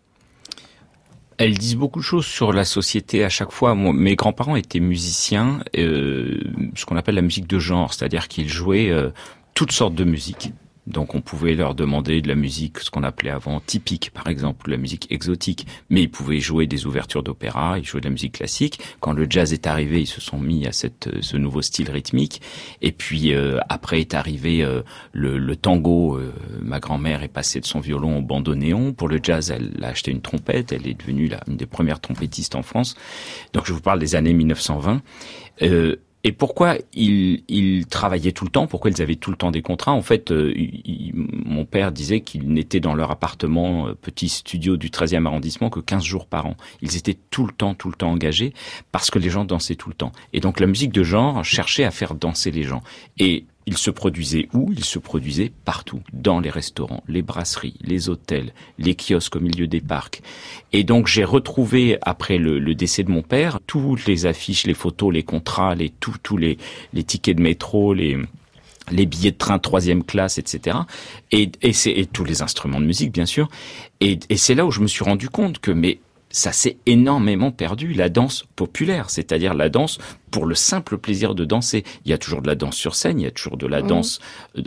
Elles disent beaucoup de choses sur la société à chaque fois. Moi, mes grands-parents étaient musiciens, euh, ce qu'on appelle la musique de genre, c'est-à-dire qu'ils jouaient euh, toutes sortes de musique. Donc on pouvait leur demander de la musique, ce qu'on appelait avant typique, par exemple, la musique exotique. Mais ils pouvaient jouer des ouvertures d'opéra, ils jouaient de la musique classique. Quand le jazz est arrivé, ils se sont mis à cette, ce nouveau style rythmique. Et puis euh, après est arrivé euh, le, le tango. Euh, ma grand-mère est passée de son violon au bandoneon. Pour le jazz, elle a acheté une trompette. Elle est devenue la, une des premières trompettistes en France. Donc je vous parle des années mille neuf cent vingt. Euh, Et pourquoi ils, ils travaillaient tout le temps ? Pourquoi ils avaient tout le temps des contrats ? En fait, euh, il, mon père disait qu'ils n'étaient dans leur appartement, euh, petit studio du treizième arrondissement, que quinze jours par an. Ils étaient tout le temps, tout le temps engagés parce que les gens dansaient tout le temps. Et donc la musique de genre cherchait à faire danser les gens. Et il se produisait où? Il se produisait partout, dans les restaurants, les brasseries, les hôtels, les kiosques au milieu des parcs. Et donc j'ai retrouvé, après le, le décès de mon père, toutes les affiches, les photos, les contrats, les tous tous les, les tickets de métro, les les billets de train troisième classe, et cetera. Et, et c'est et tous les instruments de musique, bien sûr. Et, et c'est là où je me suis rendu compte que mais ça s'est énormément perdu, la danse populaire, c'est-à-dire la danse pour le simple plaisir de danser. Il y a toujours de la danse sur scène, il y a toujours de la danse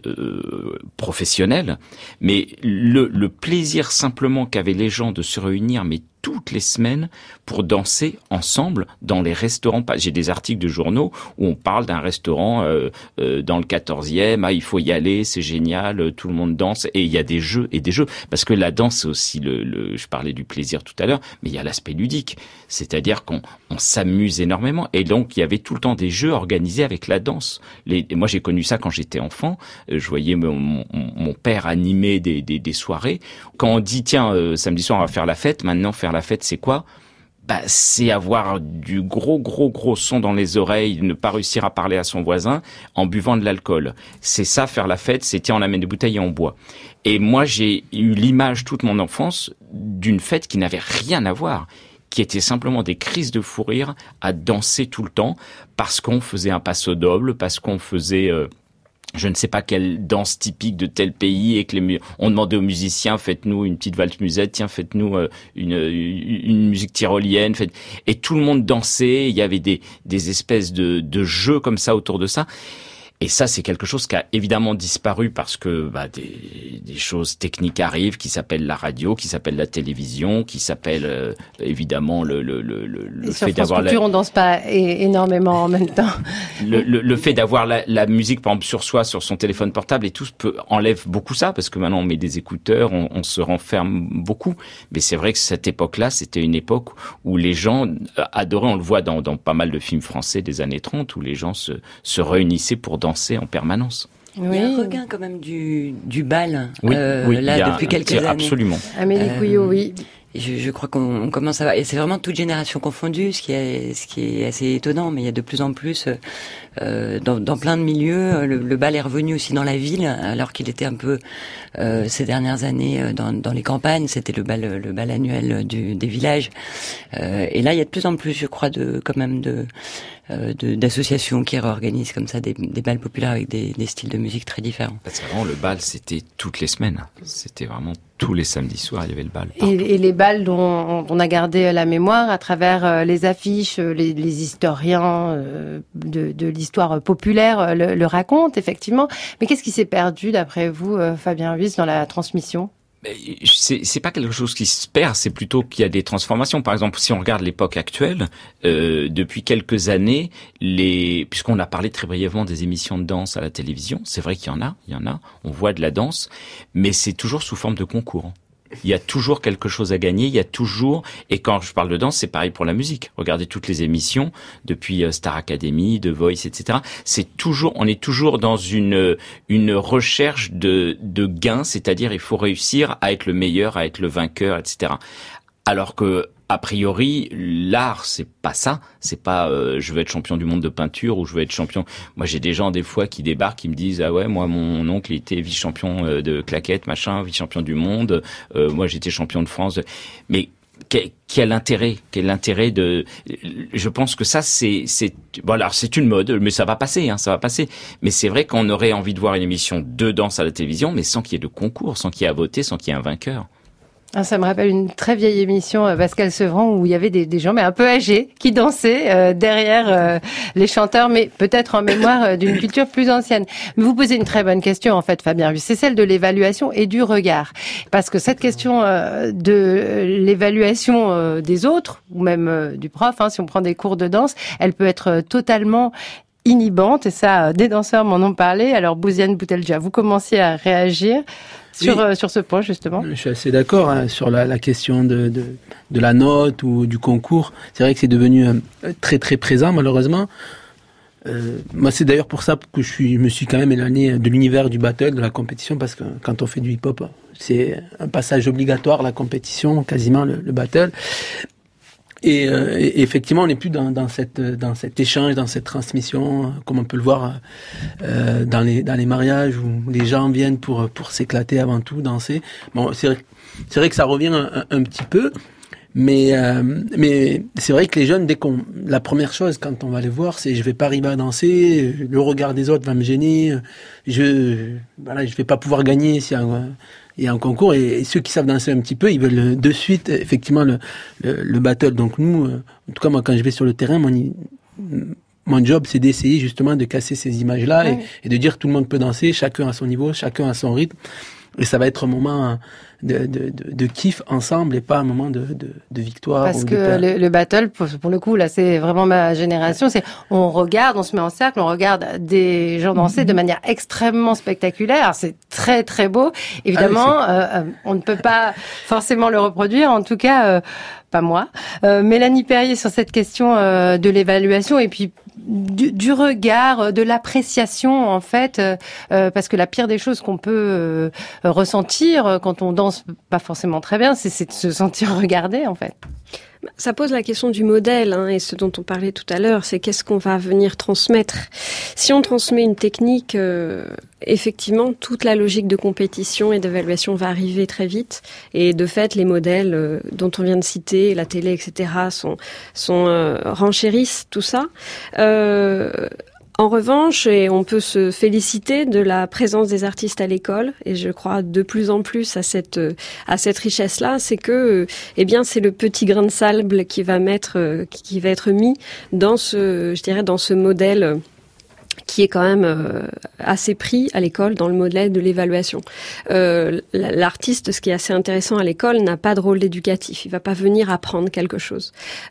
euh, professionnelle, mais le, le plaisir simplement qu'avaient les gens de se réunir, mais toutes les semaines, pour danser ensemble dans les restaurants. J'ai des articles de journaux où on parle d'un restaurant euh, euh, dans le quatorzième, ah il faut y aller, c'est génial, tout le monde danse, et il y a des jeux et des jeux, parce que la danse c'est aussi le, le je parlais du plaisir tout à l'heure, mais il y a l'aspect ludique, c'est-à-dire qu'on on s'amuse énormément, et donc il y avait tout le temps des jeux organisés avec la danse. Les, moi j'ai connu ça quand j'étais enfant, je voyais mon, mon, mon père animer des, des, des soirées. Quand on dit tiens euh, samedi soir on va faire la fête, maintenant faire la fête c'est quoi? Bah, c'est avoir du gros, gros, gros son dans les oreilles, ne pas réussir à parler à son voisin en buvant de l'alcool. C'est ça, faire la fête, c'est tiens, on amène des bouteilles et on boit. Et moi, j'ai eu l'image toute mon enfance d'une fête qui n'avait rien à voir, qui était simplement des crises de fou rire à danser tout le temps, parce qu'on faisait un passo doble, parce qu'on faisait... Euh, je ne sais pas quelle danse typique de tel pays, et que les on demandait aux musiciens faites-nous une petite valse musette, tiens faites-nous une une musique tyrolienne, faites... et tout le monde dansait, il y avait des des espèces de de jeux comme ça autour de ça. Et ça, c'est quelque chose qui a évidemment disparu parce que bah, des, des choses techniques arrivent, qui s'appellent la radio, qui s'appellent la télévision, qui s'appellent euh, évidemment le, le, le, le fait d'avoir... Sur France Culture, la... on danse pas é- énormément en même temps. Le, le, le fait d'avoir la, la musique, par exemple, sur soi, sur son téléphone portable et tout, peut, enlève beaucoup ça, parce que maintenant on met des écouteurs, on, on se renferme beaucoup. Mais c'est vrai que cette époque-là, c'était une époque où les gens adoraient, on le voit dans, dans pas mal de films français des années trente, où les gens se, se réunissaient pour danser en permanence. Oui. Il y a un regain quand même du, du bal, oui, euh, oui, là, a, depuis quelques années. Absolument. Amélie euh, Couillot, oui. Je, je crois qu'on commence à voir, et c'est vraiment toute génération confondue, ce qui est, ce qui est assez étonnant, mais il y a de plus en plus, euh, dans, dans plein de milieux, le, le bal est revenu aussi dans la ville, alors qu'il était un peu, euh, ces dernières années, dans, dans les campagnes, c'était le bal, le bal annuel du, des villages, euh, et là, il y a de plus en plus, je crois, de, quand même de, euh, de, d'associations qui réorganisent comme ça des, des bals populaires avec des, des styles de musique très différents. Parce qu'avant, le bal, c'était toutes les semaines. C'était vraiment tous les samedis soirs, il y avait le bal. Et, et les bals dont on a gardé la mémoire à travers les affiches, les, les historiens de, de l'histoire populaire le, le racontent, effectivement. Mais qu'est-ce qui s'est perdu, d'après vous, Fabien Ruiz, dans la transmission ? C'est, c'est pas quelque chose qui se perd, c'est plutôt qu'il y a des transformations. Par exemple, si on regarde l'époque actuelle, euh, depuis quelques années, les, puisqu'on a parlé très brièvement des émissions de danse à la télévision, c'est vrai qu'il y en a, il y en a, on voit de la danse, mais c'est toujours sous forme de concours. Il y a toujours quelque chose à gagner, il y a toujours, et quand je parle de danse, c'est pareil pour la musique. Regardez toutes les émissions, depuis Star Academy, The Voice, et cetera. C'est toujours, on est toujours dans une, une recherche de, de gains, c'est-à-dire il faut réussir à être le meilleur, à être le vainqueur, et cetera. Alors que, a priori, l'art, c'est pas ça. C'est pas euh, je veux être champion du monde de peinture ou je veux être champion. Moi, j'ai des gens des fois qui débarquent, qui me disent ah ouais, moi mon oncle il était vice-champion de claquettes, machin, vice-champion du monde. Euh, moi, j'étais champion de France. Mais quel, quel intérêt Quel intérêt de Je pense que ça, c'est c'est voilà, c'est une mode, mais ça va passer, hein, ça va passer. Mais c'est vrai qu'on aurait envie de voir une émission de danse à la télévision, mais sans qu'il y ait de concours, sans qu'il y ait à voter, sans qu'il y ait un vainqueur. Ah, ça me rappelle une très vieille émission, euh, Pascal Sevran, où il y avait des, des gens mais un peu âgés qui dansaient euh, derrière euh, les chanteurs, mais peut-être en mémoire euh, d'une culture plus ancienne. Mais vous posez une très bonne question en fait, Fabien Ruiz, c'est celle de l'évaluation et du regard, parce que cette question euh, de l'évaluation euh, des autres ou même euh, du prof, hein, si on prend des cours de danse, elle peut être euh, totalement inhibante, et ça, des danseurs m'en ont parlé. Alors, Bouziane Boutelja, vous commenciez à réagir sur, oui. euh, sur ce point, justement. Je suis assez d'accord hein, sur la, la question de, de, de la note ou du concours. C'est vrai que c'est devenu euh, très, très présent, malheureusement. Euh, moi, c'est d'ailleurs pour ça que je suis, me suis quand même éloigné de l'univers du battle, de la compétition, parce que quand on fait du hip-hop, c'est un passage obligatoire, la compétition, quasiment le, le battle. Et, euh, et effectivement, on n'est plus dans, dans cette dans cet échange, dans cette transmission, comme on peut le voir euh, dans les dans les mariages où les gens viennent pour pour s'éclater avant tout, danser. Bon, c'est vrai, c'est vrai que ça revient un, un, un petit peu, mais euh, mais c'est vrai que les jeunes, dès qu'on la première chose quand on va les voir, c'est je vais pas arriver à danser, le regard des autres va me gêner, je voilà, je vais pas pouvoir gagner si un il y a un concours et, et ceux qui savent danser un petit peu, ils veulent de suite effectivement le, le, le battle. Donc nous, euh, en tout cas moi quand je vais sur le terrain, mon, mon job c'est d'essayer justement de casser ces images-là ouais. et, et de dire tout le monde peut danser, chacun à son niveau, chacun à son rythme. Et ça va être un moment de, de, de, de kiff ensemble et pas un moment de, de, de victoire. Parce ou que de le, le battle, pour, pour le coup, là, c'est vraiment ma génération. C'est on regarde, on se met en cercle, on regarde des gens danser mm-hmm. de manière extrêmement spectaculaire. C'est très très beau. Évidemment, ah, euh, on ne peut pas forcément le reproduire. En tout cas, euh, pas moi. Euh, Mélanie Perrier sur cette question euh, de l'évaluation et puis du, du regard, de l'appréciation en fait, euh, parce que la pire des choses qu'on peut euh, ressentir quand on danse pas forcément très bien, c'est, c'est de se sentir regardé en fait. Ça pose la question du modèle, hein, et ce dont on parlait tout à l'heure, c'est qu'est-ce qu'on va venir transmettre. Si on transmet une technique, euh, effectivement, toute la logique de compétition et d'évaluation va arriver très vite. Et de fait, les modèles euh, dont on vient de citer, la télé, et cetera, sont, sont euh, renchérissent tout ça. Euh, En revanche, et on peut se féliciter de la présence des artistes à l'école, et je crois de plus en plus à cette à cette richesse-là, c'est que, eh bien, c'est le petit grain de sable qui va mettre, qui va être mis dans ce, je dirais, dans ce modèle qui est quand même euh, assez pris à l'école dans le modèle de l'évaluation. Euh, l'artiste, ce qui est assez intéressant à l'école, n'a pas de rôle éducatif. Il va pas venir apprendre quelque chose.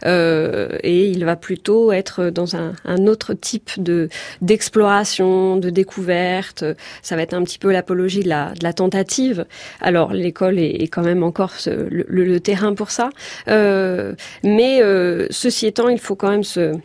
Euh, et il va plutôt être dans un, un autre type de d'exploration, de découverte. Ça va être un petit peu l'apologie de la, de la tentative. Alors, l'école est, est quand même encore ce, le, le terrain pour ça. Euh, mais euh, ceci étant, il faut quand même se...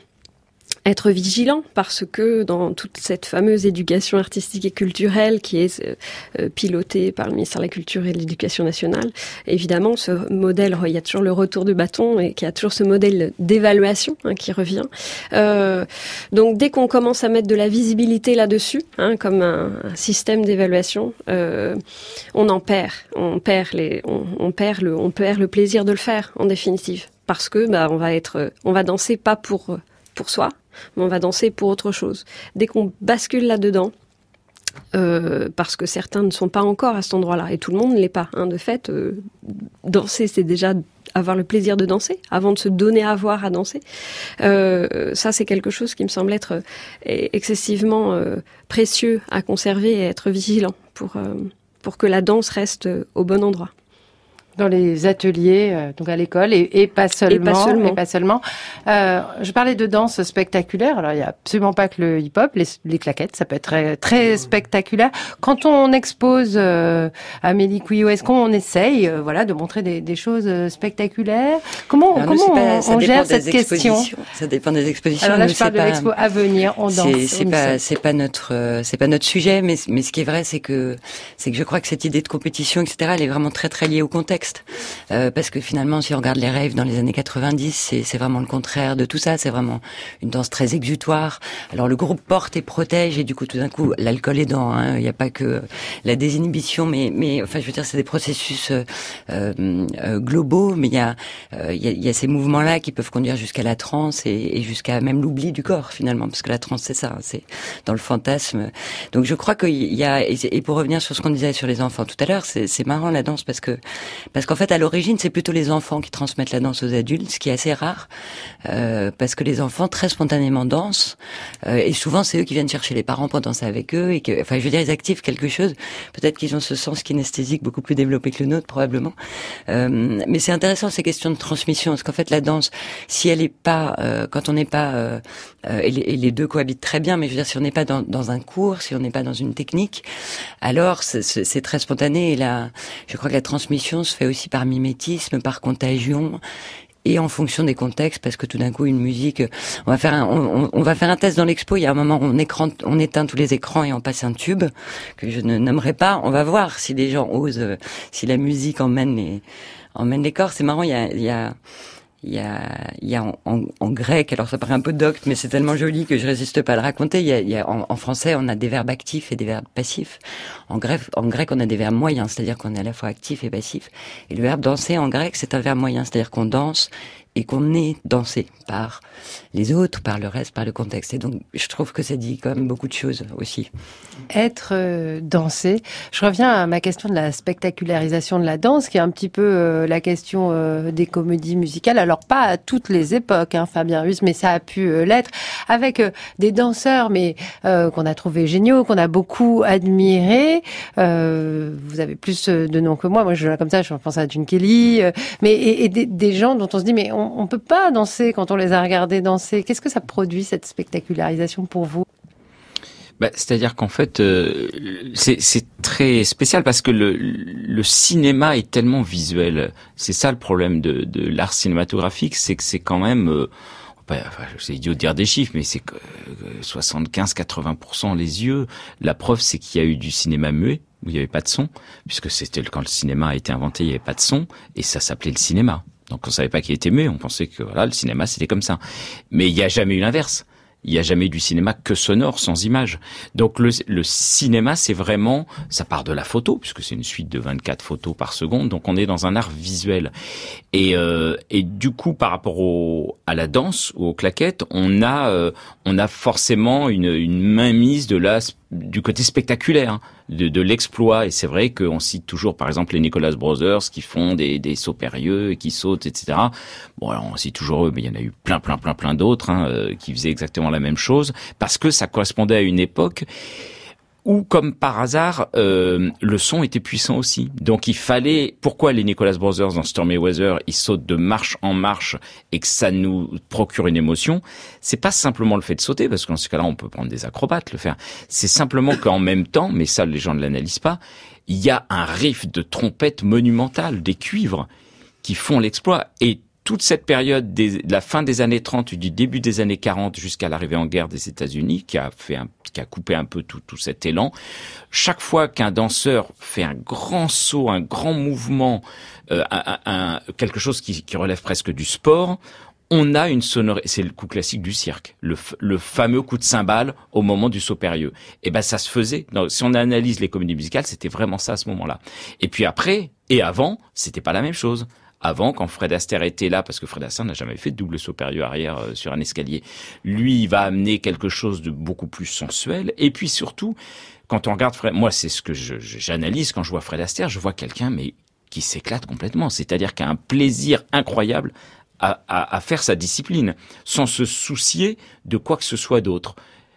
être vigilant parce que dans toute cette fameuse éducation artistique et culturelle qui est euh, pilotée par le ministère de la Culture et de l'Éducation nationale, évidemment, ce modèle, il y a toujours le retour de bâton et qu'il y a toujours ce modèle d'évaluation hein, qui revient. Euh, donc, dès qu'on commence à mettre de la visibilité là-dessus, hein, comme un, un système d'évaluation, euh, on en perd. On perd les, on, on perd le, on perd le plaisir de le faire, en définitive. Parce que, bah, on va être, on va danser pas pour, pour soi, mais on va danser pour autre chose. Dès qu'on bascule là-dedans, euh, parce que certains ne sont pas encore à cet endroit-là, et tout le monde ne l'est pas. Hein, de fait, euh, danser, c'est déjà avoir le plaisir de danser, avant de se donner à voir à danser. Euh, ça, c'est quelque chose qui me semble être excessivement euh, précieux à conserver et à être vigilant pour, euh, pour que la danse reste au bon endroit. Dans les ateliers, euh, donc à l'école, et, et pas seulement. Et pas seulement. Et pas seulement. Euh, je parlais de danse spectaculaire. Alors, il y a absolument pas que le hip-hop, les, les claquettes, ça peut être très, très spectaculaire. Quand on expose euh, Amélie Couillot, est-ce qu'on essaye, euh, voilà, de montrer des, des choses spectaculaires? Comment, Alors, comment pas, on, on gère cette question? Ça dépend des expositions. Alors là, nous, je parle de pas, l'expo à venir. On danse. C'est, c'est pas, c'est pas notre, euh, c'est pas notre sujet, mais, mais ce qui est vrai, c'est que, c'est que je crois que cette idée de compétition, et cetera, elle est vraiment très, très liée au contexte. Euh, parce que finalement, si on regarde les raves dans les années quatre-vingt-dix, c'est, c'est vraiment le contraire de tout ça. C'est vraiment une danse très exutoire. Alors le groupe porte et protège, et du coup, tout d'un coup, l'alcool aidant. Hein, il n'y a pas que la désinhibition, mais, mais enfin, je veux dire, c'est des processus euh, euh, globaux. Mais il y a, euh, il y a, il y a ces mouvements-là qui peuvent conduire jusqu'à la transe et, et jusqu'à même l'oubli du corps finalement, parce que la transe, c'est ça, hein, c'est dans le fantasme. Donc je crois qu'il y a, et pour revenir sur ce qu'on disait sur les enfants tout à l'heure, c'est, c'est marrant la danse parce que, parce qu'en fait, à l'origine, c'est plutôt les enfants qui transmettent la danse aux adultes, ce qui est assez rare, euh, parce que les enfants très spontanément dansent, euh, et souvent c'est eux qui viennent chercher les parents pour danser avec eux, et que, enfin, je veux dire, ils activent quelque chose. Peut-être qu'ils ont ce sens kinesthésique beaucoup plus développé que le nôtre, probablement. Euh, mais c'est intéressant ces questions de transmission, parce qu'en fait, la danse, si elle est pas, euh, quand on n'est pas, euh, euh, et, les, et les deux cohabitent très bien, mais je veux dire, si on n'est pas dans, dans un cours, si on n'est pas dans une technique, alors c'est, c'est, c'est très spontané. Et là, je crois que la transmission se fait aussi par mimétisme, par contagion et en fonction des contextes, parce que tout d'un coup une musique, on va faire un, on, on va faire un test dans l'expo. Il y a un moment où on écran, on éteint tous les écrans et on passe un tube que je ne nommerai pas. On va voir si les gens osent, si la musique emmène les emmène les corps. C'est marrant. Il y a, il y a Il y a, il y a en, en, en grec, alors ça paraît un peu docte, mais c'est tellement joli que je résiste pas à le raconter. Il y a, il y a en, en français, on a des verbes actifs et des verbes passifs. En grec, en grec, on a des verbes moyens, c'est-à-dire qu'on est à la fois actif et passif. Et le verbe danser en grec, c'est un verbe moyen, c'est-à-dire qu'on danse et qu'on est dansé par les autres, par le reste, par le contexte. Et donc, je trouve que ça dit quand même beaucoup de choses aussi. Être euh, dansé. Je reviens à ma question de la spectacularisation de la danse, qui est un petit peu euh, la question euh, des comédies musicales. Alors, pas à toutes les époques, hein, Fabien Ruiz, mais ça a pu euh, l'être, avec euh, des danseurs, mais euh, qu'on a trouvé géniaux, qu'on a beaucoup admirés. Euh, vous avez plus de noms que moi. Moi, je comme ça, je pense à Gene Kelly, euh, mais et, et des, des gens dont on se dit, mais on on peut pas danser quand on les a regardés danser. Qu'est-ce que ça produit, cette spectacularisation, pour vous? Bah, c'est-à-dire qu'en fait, euh, c'est, c'est très spécial parce que le, le cinéma est tellement visuel. C'est ça le problème de, de l'art cinématographique, c'est que c'est quand même... Euh, Enfin, c'est idiot de dire des chiffres, mais c'est que soixante-quinze à quatre-vingts pour cent les yeux. La preuve, c'est qu'il y a eu du cinéma muet, où il n'y avait pas de son, puisque c'était quand le cinéma a été inventé, il n'y avait pas de son, et ça s'appelait le cinéma. Donc on savait pas qu'il était muet, on pensait que voilà, le cinéma c'était comme ça. Mais il n'y a jamais eu l'inverse. Il n'y a jamais eu du cinéma que sonore, sans image. Donc le, le cinéma, c'est vraiment, ça part de la photo, puisque c'est une suite de vingt-quatre photos par seconde, donc on est dans un art visuel. Et, euh, et du coup, par rapport au, à la danse ou aux claquettes, on a, euh, on a forcément une, une mainmise de la, du côté spectaculaire, hein, de, de l'exploit. Et c'est vrai qu'on cite toujours, par exemple, les Nicholas Brothers qui font des, des sauts périlleux, qui sautent, et cetera. Bon, alors on cite toujours eux, mais il y en a eu plein, plein, plein, plein d'autres hein, euh, qui faisaient exactement la même chose, parce que ça correspondait à une époque où, comme par hasard, euh, le son était puissant aussi. Donc il fallait... Pourquoi les Nicholas Brothers dans Stormy Weather, ils sautent de marche en marche et que ça nous procure une émotion? C'est pas simplement le fait de sauter, parce que dans ce cas-là, on peut prendre des acrobates, le faire. C'est simplement qu'en même temps, mais ça, les gens ne l'analysent pas, il y a un riff de trompette monumental, des cuivres, qui font l'exploit. Et toute cette période des, de la fin des années trente, du début des années quarante jusqu'à l'arrivée en guerre des États-Unis, qui a fait un, qui a coupé un peu tout, tout cet élan. Chaque fois qu'un danseur fait un grand saut, un grand mouvement, euh, un, un, quelque chose qui, qui relève presque du sport, on a une sonorité. C'est le coup classique du cirque, le, le fameux coup de cymbale au moment du saut périlleux. Et ben ça se faisait. Donc, si on analyse les comédies musicales, c'était vraiment ça à ce moment-là. Et puis après et avant, c'était pas la même chose. Avant, quand Fred Astaire était là, parce que Fred Astaire n'a jamais fait de double saut périlleux arrière euh, sur un escalier, lui, il va amener quelque chose de beaucoup plus sensuel. Et puis surtout, quand on regarde Fred, moi, c'est ce que je, j'analyse quand je vois Fred Astaire, je vois quelqu'un, mais qui s'éclate complètement. C'est-à-dire qu'il a un plaisir incroyable à, à, à faire sa discipline, sans se soucier de quoi que ce soit d'autre.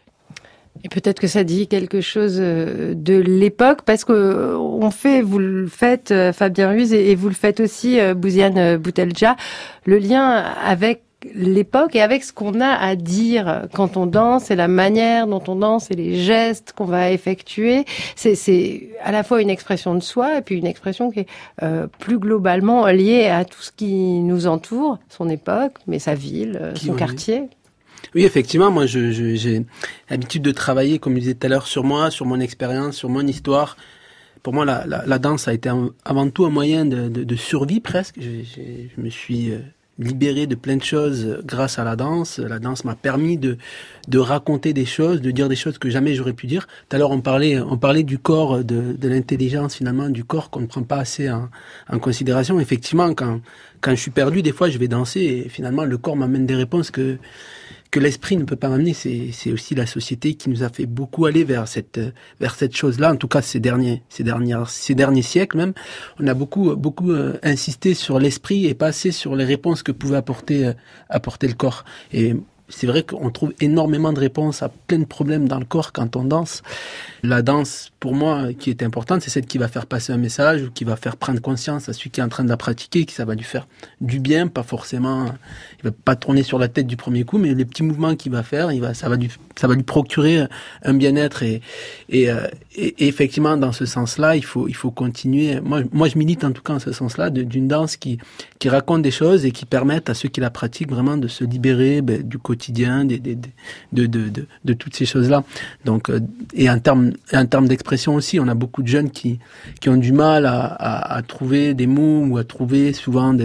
Et peut-être que ça dit quelque chose de l'époque, parce que on fait, vous le faites, Fabien Ruiz, et vous le faites aussi, Bouziane Boutelja, le lien avec l'époque et avec ce qu'on a à dire quand on danse, et la manière dont on danse et les gestes qu'on va effectuer. C'est, c'est à la fois une expression de soi et puis une expression qui est euh, plus globalement liée à tout ce qui nous entoure, son époque, mais sa ville, son quartier. Oui, effectivement, moi, je, je, j'ai l'habitude de travailler, comme je disais tout à l'heure, sur moi, sur mon expérience, sur mon histoire. Pour moi, la, la, la danse a été un, avant tout un moyen de, de, de survie, presque. Je, je, je me suis libéré de plein de choses grâce à la danse. La danse m'a permis de, de raconter des choses, de dire des choses que jamais j'aurais pu dire. Tout à l'heure, on parlait, on parlait du corps, de, de l'intelligence, finalement, du corps qu'on ne prend pas assez en, en considération. Effectivement, quand, quand je suis perdu, des fois, je vais danser et finalement, le corps m'amène des réponses que, que l'esprit ne peut pas m'amener. C'est, c'est aussi la société qui nous a fait beaucoup aller vers cette, vers cette chose-là. En tout cas, ces derniers, ces dernières, ces derniers siècles même, on a beaucoup, beaucoup euh, insisté sur l'esprit et pas assez sur les réponses que pouvait apporter, euh, apporter le corps. Et c'est vrai qu'on trouve énormément de réponses à plein de problèmes dans le corps quand on danse. La danse, pour moi, qui est importante, c'est celle qui va faire passer un message ou qui va faire prendre conscience à celui qui est en train de la pratiquer, que ça va lui faire du bien, pas forcément, il va pas tourner sur la tête du premier coup, mais les petits mouvements qu'il va faire, il va, ça va lui, ça va lui procurer un bien-être et, et, et, et effectivement, dans ce sens-là, il faut, il faut continuer. Moi, moi, je milite en tout cas en ce sens-là d'une danse qui, qui raconte des choses et qui permettent à ceux qui la pratiquent vraiment de se libérer ben, du quotidien, de, de, de, de, de, de toutes ces choses-là. Donc, et en termes en termes d'expression aussi, on a beaucoup de jeunes qui qui ont du mal à, à, à trouver des mots ou à trouver souvent des, des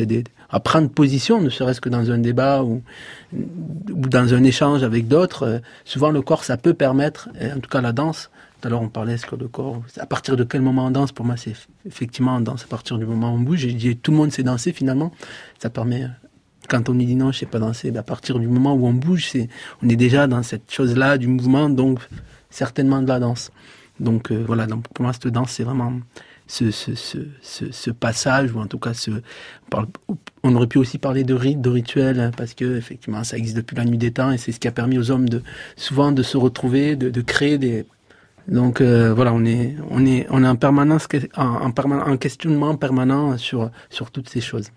à prendre position, ne serait-ce que dans un débat ou, ou dans un échange avec d'autres. Euh, souvent, le corps, ça peut permettre, et en tout cas la danse. Tout à l'heure, on parlait, est-ce que le corps, à partir de quel moment on danse? Pour moi, c'est effectivement on danse à partir du moment où on bouge. J'ai dit, tout le monde sait danser finalement. Ça permet, quand on nous dit non, je sais pas danser, ben à partir du moment où on bouge, c'est, on est déjà dans cette chose-là du mouvement, donc certainement de la danse. Donc euh, voilà, donc pour moi, cette danse, c'est vraiment ce, ce, ce, ce, ce passage, ou en tout cas, ce, on, parle, on aurait pu aussi parler de rite, de rituel, parce que effectivement, ça existe depuis la nuit des temps, et c'est ce qui a permis aux hommes de souvent de se retrouver, de, de créer des. Donc euh, voilà, on est on est on est en permanence en, en, permanent, en questionnement permanent sur sur toutes ces choses.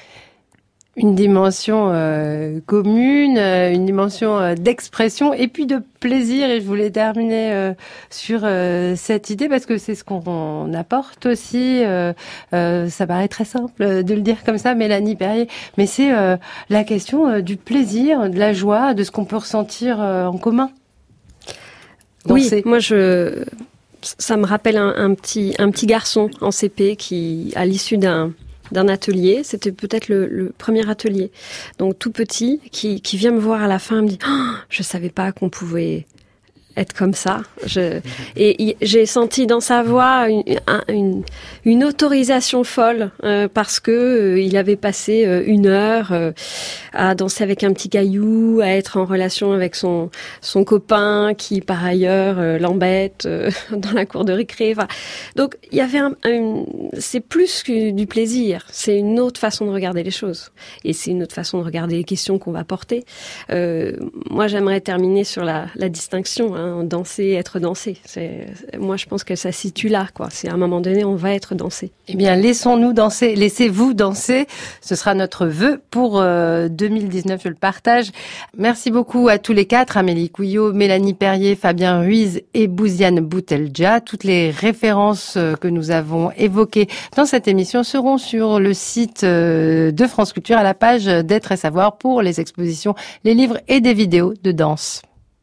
Une dimension euh, commune, euh, une dimension euh, d'expression et puis de plaisir. Et je voulais terminer euh, sur euh, cette idée parce que c'est ce qu'on on apporte aussi. Euh, euh, ça paraît très simple de le dire comme ça, Mélanie Perrier, mais c'est euh, la question euh, du plaisir, de la joie, de ce qu'on peut ressentir euh, en commun. Danser. Oui, moi je, ça me rappelle un, un petit un petit garçon en C P qui, à l'issue d'un d'un atelier, c'était peut-être le, le premier atelier, donc tout petit, qui qui vient me voir à la fin, me dit oh, je savais pas qu'on pouvait être comme ça. Je, et j'ai senti dans sa voix une, une, une autorisation folle euh, parce que euh, il avait passé euh, une heure euh, à danser avec un petit caillou, à être en relation avec son son copain qui par ailleurs euh, l'embête euh, dans la cour de récré. Enfin, donc il y avait un, un c'est plus que du plaisir, c'est une autre façon de regarder les choses et c'est une autre façon de regarder les questions qu'on va porter. Euh, moi j'aimerais terminer sur la, la distinction. Hein, danser, être dansé. C'est, moi, je pense que ça se situe là, quoi. C'est à un moment donné, on va être dansé. Eh bien, laissons-nous danser, laissez-vous danser. Ce sera notre vœu pour euh, deux mille dix-neuf, je le partage. Merci beaucoup à tous les quatre, Amélie Couillot, Mélanie Perrier, Fabien Ruiz et Bouziane Boutelja. Toutes les références que nous avons évoquées dans cette émission seront sur le site de France Culture à la page d'Être et Savoir pour les expositions, les livres et des vidéos de danse.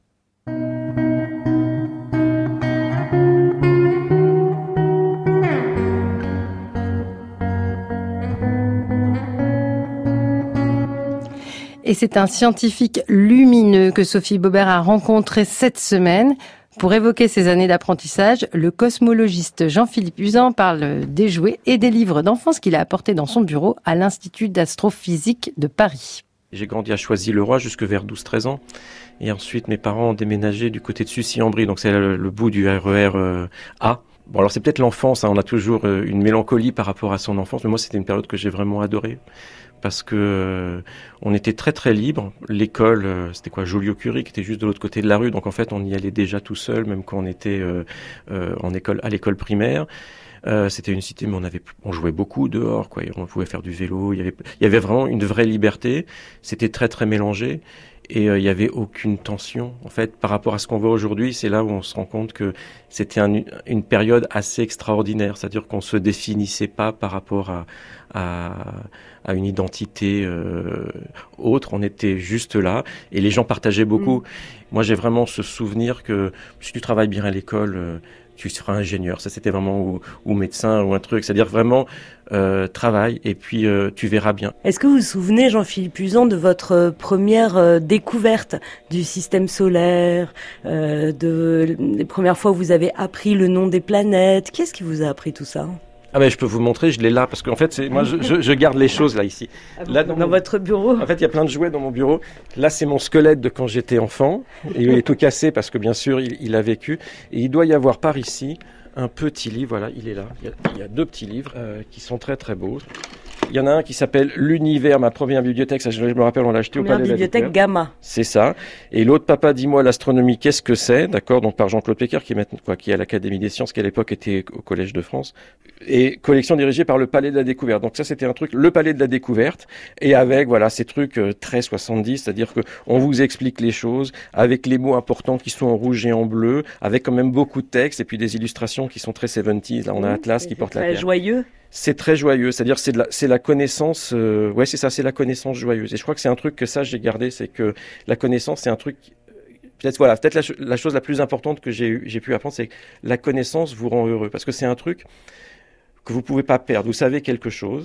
Et c'est un scientifique lumineux que Sophie Baubert a rencontré cette semaine. Pour évoquer ses années d'apprentissage, le cosmologiste Jean-Philippe Uzan parle des jouets et des livres d'enfance qu'il a apportés dans son bureau à l'Institut d'astrophysique de Paris. J'ai grandi à Choisy-le-Roi jusque vers douze treize ans. Et ensuite, mes parents ont déménagé du côté de Sucy-en-Brie, donc c'est le, le bout du R E R euh, A. Bon, alors c'est peut-être l'enfance, hein, on a toujours euh, une mélancolie par rapport à son enfance, mais moi c'était une période que j'ai vraiment adorée. Parce que euh, on était très très libre. L'école, euh, c'était quoi, Joliot-Curie, qui était juste de l'autre côté de la rue. Donc en fait, on y allait déjà tout seul, même quand on était euh, euh, en école, à l'école primaire. Euh, c'était une cité, mais on avait, on jouait beaucoup dehors, quoi. On pouvait faire du vélo. Il y avait, il y avait vraiment une vraie liberté. C'était très très mélangé. Et euh, il y avait aucune tension. En fait, par rapport à ce qu'on voit aujourd'hui, c'est là où on se rend compte que c'était un, une période assez extraordinaire. C'est-à-dire qu'on se définissait pas par rapport à, à, à une identité euh, autre. On était juste là. Et les gens partageaient beaucoup. Mmh. Moi, j'ai vraiment ce souvenir que si tu travailles bien à l'école, euh, tu seras ingénieur. Ça, c'était vraiment, ou, ou médecin, ou un truc. C'est-à-dire vraiment, euh, travail, et puis euh, tu verras bien. Est-ce que vous vous souvenez, Jean-Philippe Uzan, de votre première euh, découverte du système solaire, euh, de les premières fois où vous avez appris le nom des planètes? Qu'est-ce qui vous a appris tout ça? Ah ben je peux vous montrer, je l'ai là parce qu'en fait c'est moi je, je, je garde les choses là ici. Là dans, dans mon, votre bureau. En fait il y a plein de jouets dans mon bureau. Là c'est mon squelette de quand j'étais enfant. Et il est tout cassé parce que bien sûr il, il a vécu. Et il doit y avoir par ici un petit livre. Voilà, il est là. Il y a, il y a deux petits livres euh, qui sont très très beaux. Il y en a un qui s'appelle L'Univers, ma première bibliothèque. Ça, je me rappelle, on l'a acheté au Palais de la bibliothèque Gamma. C'est ça. Et l'autre, Papa, dis-moi l'astronomie, qu'est-ce que c'est? D'accord, donc par Jean-Claude Péquer, qui est maintenant, quoi, qui est à l'Académie des Sciences, qui à l'époque était au Collège de France. Et collection dirigée par le Palais de la Découverte. Donc ça, c'était un truc, le Palais de la Découverte. Et avec, voilà, ces trucs euh, très soixante-dix, c'est-à-dire que on vous explique les choses avec les mots importants qui sont en rouge et en bleu, avec quand même beaucoup de textes et puis des illustrations qui sont très soixante-dix. Là, on a mmh, Atlas qui porte la pierre. C'est joyeux. C'est très joyeux, c'est-à-dire c'est de la, c'est la connaissance, euh, ouais c'est ça, c'est la connaissance joyeuse. Et je crois que c'est un truc que ça j'ai gardé, c'est que la connaissance c'est un truc, peut-être voilà, peut-être la, la chose la plus importante que j'ai j'ai pu apprendre, c'est que la connaissance vous rend heureux, parce que c'est un truc que vous pouvez pas perdre. Vous savez quelque chose,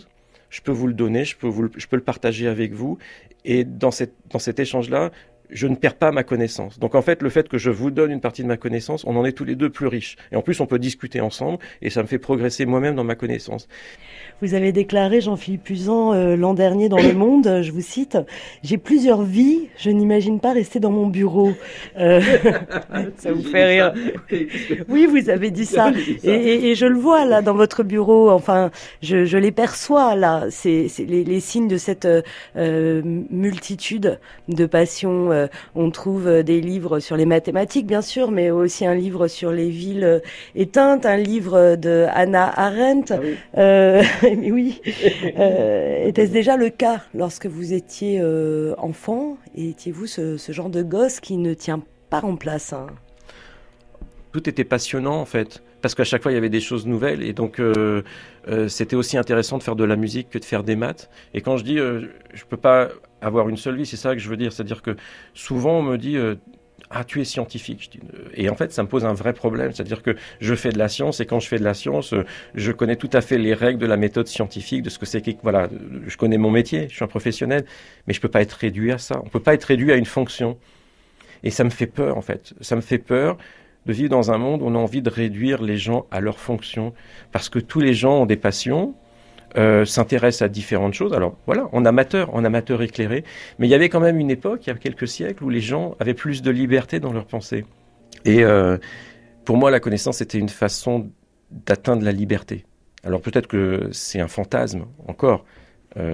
je peux vous le donner, je peux, vous le, je peux le partager avec vous. Et dans, cette, dans cet échange-là, je ne perds pas ma connaissance. Donc en fait, le fait que je vous donne une partie de ma connaissance, on en est tous les deux plus riches. Et en plus, on peut discuter ensemble et ça me fait progresser moi-même dans ma connaissance. Vous avez déclaré, Jean-Philippe Uzan, euh, l'an dernier dans Le Monde, je vous cite, « J'ai plusieurs vies, je n'imagine pas rester dans mon bureau. Euh... » Ça vous fait rire. Oui, vous avez dit ça. Et, et, et je le vois là dans votre bureau, enfin, je, je les perçois là. C'est, c'est les, les signes de cette euh, multitude de passions. Euh, on trouve des livres sur les mathématiques, bien sûr, mais aussi un livre sur les villes éteintes, un livre de Hannah Arendt. Ah oui. Euh, mais oui. Euh, était-ce déjà le cas lorsque vous étiez euh, enfant? Et étiez-vous ce, ce genre de gosse qui ne tient pas en place, hein? Tout était passionnant en fait, parce qu'à chaque fois il y avait des choses nouvelles et donc euh, euh, c'était aussi intéressant de faire de la musique que de faire des maths. Et quand je dis euh, je peux pas avoir une seule vie, c'est ça que je veux dire, c'est-à-dire que souvent on me dit euh, ah tu es scientifique, je dis, euh, et en fait ça me pose un vrai problème, c'est-à-dire que je fais de la science et quand je fais de la science, euh, je connais tout à fait les règles de la méthode scientifique, de ce que c'est que voilà, je connais mon métier, je suis un professionnel, mais je peux pas être réduit à ça, on peut pas être réduit à une fonction. Et ça me fait peur en fait, ça me fait peur de vivre dans un monde où on a envie de réduire les gens à leur fonction. Parce que tous les gens ont des passions, euh, s'intéressent à différentes choses. Alors voilà, en amateur, en amateur éclairé. Mais il y avait quand même une époque, il y a quelques siècles, où les gens avaient plus de liberté dans leur pensée. Et euh, pour moi, la connaissance était une façon d'atteindre la liberté. Alors peut-être que c'est un fantasme, encore. Euh,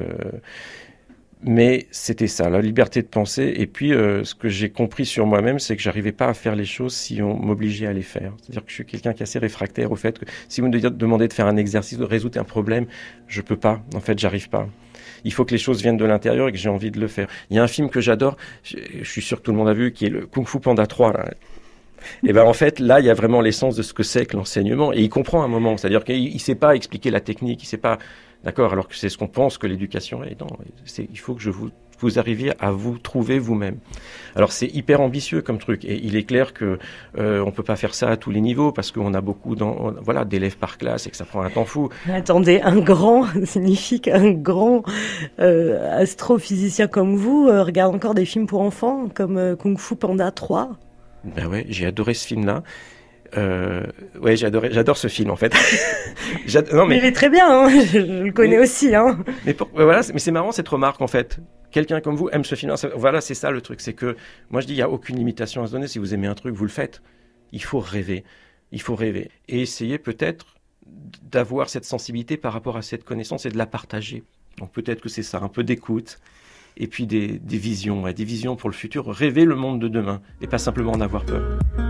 Mais c'était ça, la liberté de penser. Et puis, euh, ce que j'ai compris sur moi-même, c'est que j'arrivais pas à faire les choses si on m'obligeait à les faire. C'est-à-dire que je suis quelqu'un qui est assez réfractaire au fait que si vous me demandez de faire un exercice, de résoudre un problème, je peux pas. En fait, j'arrive pas. Il faut que les choses viennent de l'intérieur et que j'ai envie de le faire. Il y a un film que j'adore, je, je suis sûr que tout le monde a vu, qui est le Kung Fu Panda trois, là. Et ben en fait, là, il y a vraiment l'essence de ce que c'est que l'enseignement. Et il comprend un moment. C'est-à-dire qu'il il sait pas expliquer la technique, il sait pas... D'accord, alors que c'est ce qu'on pense que l'éducation est. Non, c'est, il faut que je vous, vous arriviez à vous trouver vous-même. Alors c'est hyper ambitieux comme truc, et il est clair que euh, on peut pas faire ça à tous les niveaux parce qu'on a beaucoup dans, voilà, d'élèves par classe et que ça prend un temps fou. Attendez, un grand signifie qu'un grand euh, astrophysicien comme vous euh, regarde encore des films pour enfants comme euh, Kung Fu Panda trois. Ben ouais, j'ai adoré ce film-là. Euh, ouais, j'adore, j'adore ce film en fait. non, mais... Il est très bien, hein, je, je le connais mais, aussi. Hein. Mais pour, voilà, mais c'est marrant cette remarque en fait. Quelqu'un comme vous aime ce film. Voilà, c'est ça le truc, c'est que moi je dis il y a aucune limitation à se donner. Si vous aimez un truc, vous le faites. Il faut rêver, il faut rêver et essayer peut-être d'avoir cette sensibilité par rapport à cette connaissance et de la partager. Donc peut-être que c'est ça, un peu d'écoute. Et puis des, des visions, ouais, des visions pour le futur. Rêver le monde de demain et pas simplement en avoir peur.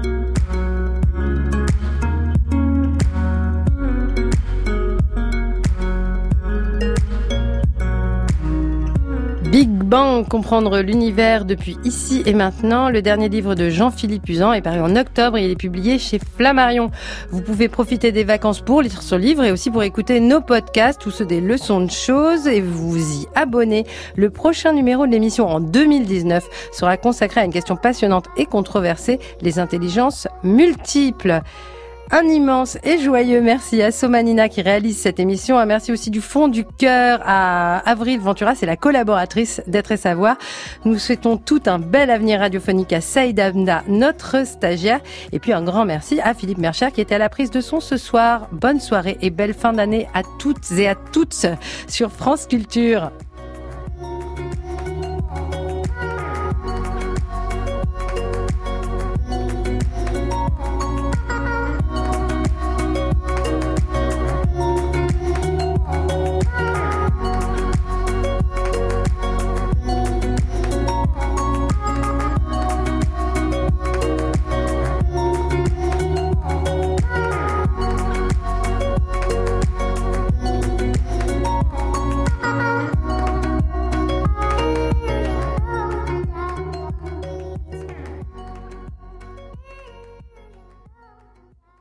Big Bang, comprendre l'univers depuis ici et maintenant. Le dernier livre de Jean-Philippe Uzan est paru en octobre et il est publié chez Flammarion. Vous pouvez profiter des vacances pour lire ce livre et aussi pour écouter nos podcasts ou ceux des leçons de choses et vous y abonner. Le prochain numéro de l'émission en deux mille dix-neuf sera consacré à une question passionnante et controversée, les intelligences multiples. Un immense et joyeux merci à Somanina qui réalise cette émission. Un merci aussi du fond du cœur à Avril Ventura, c'est la collaboratrice d'Être et Savoir. Nous souhaitons tout un bel avenir radiophonique à Saïd Amda, notre stagiaire. Et puis un grand merci à Philippe Mercher qui était à la prise de son ce soir. Bonne soirée et belle fin d'année à toutes et à toutes sur France Culture.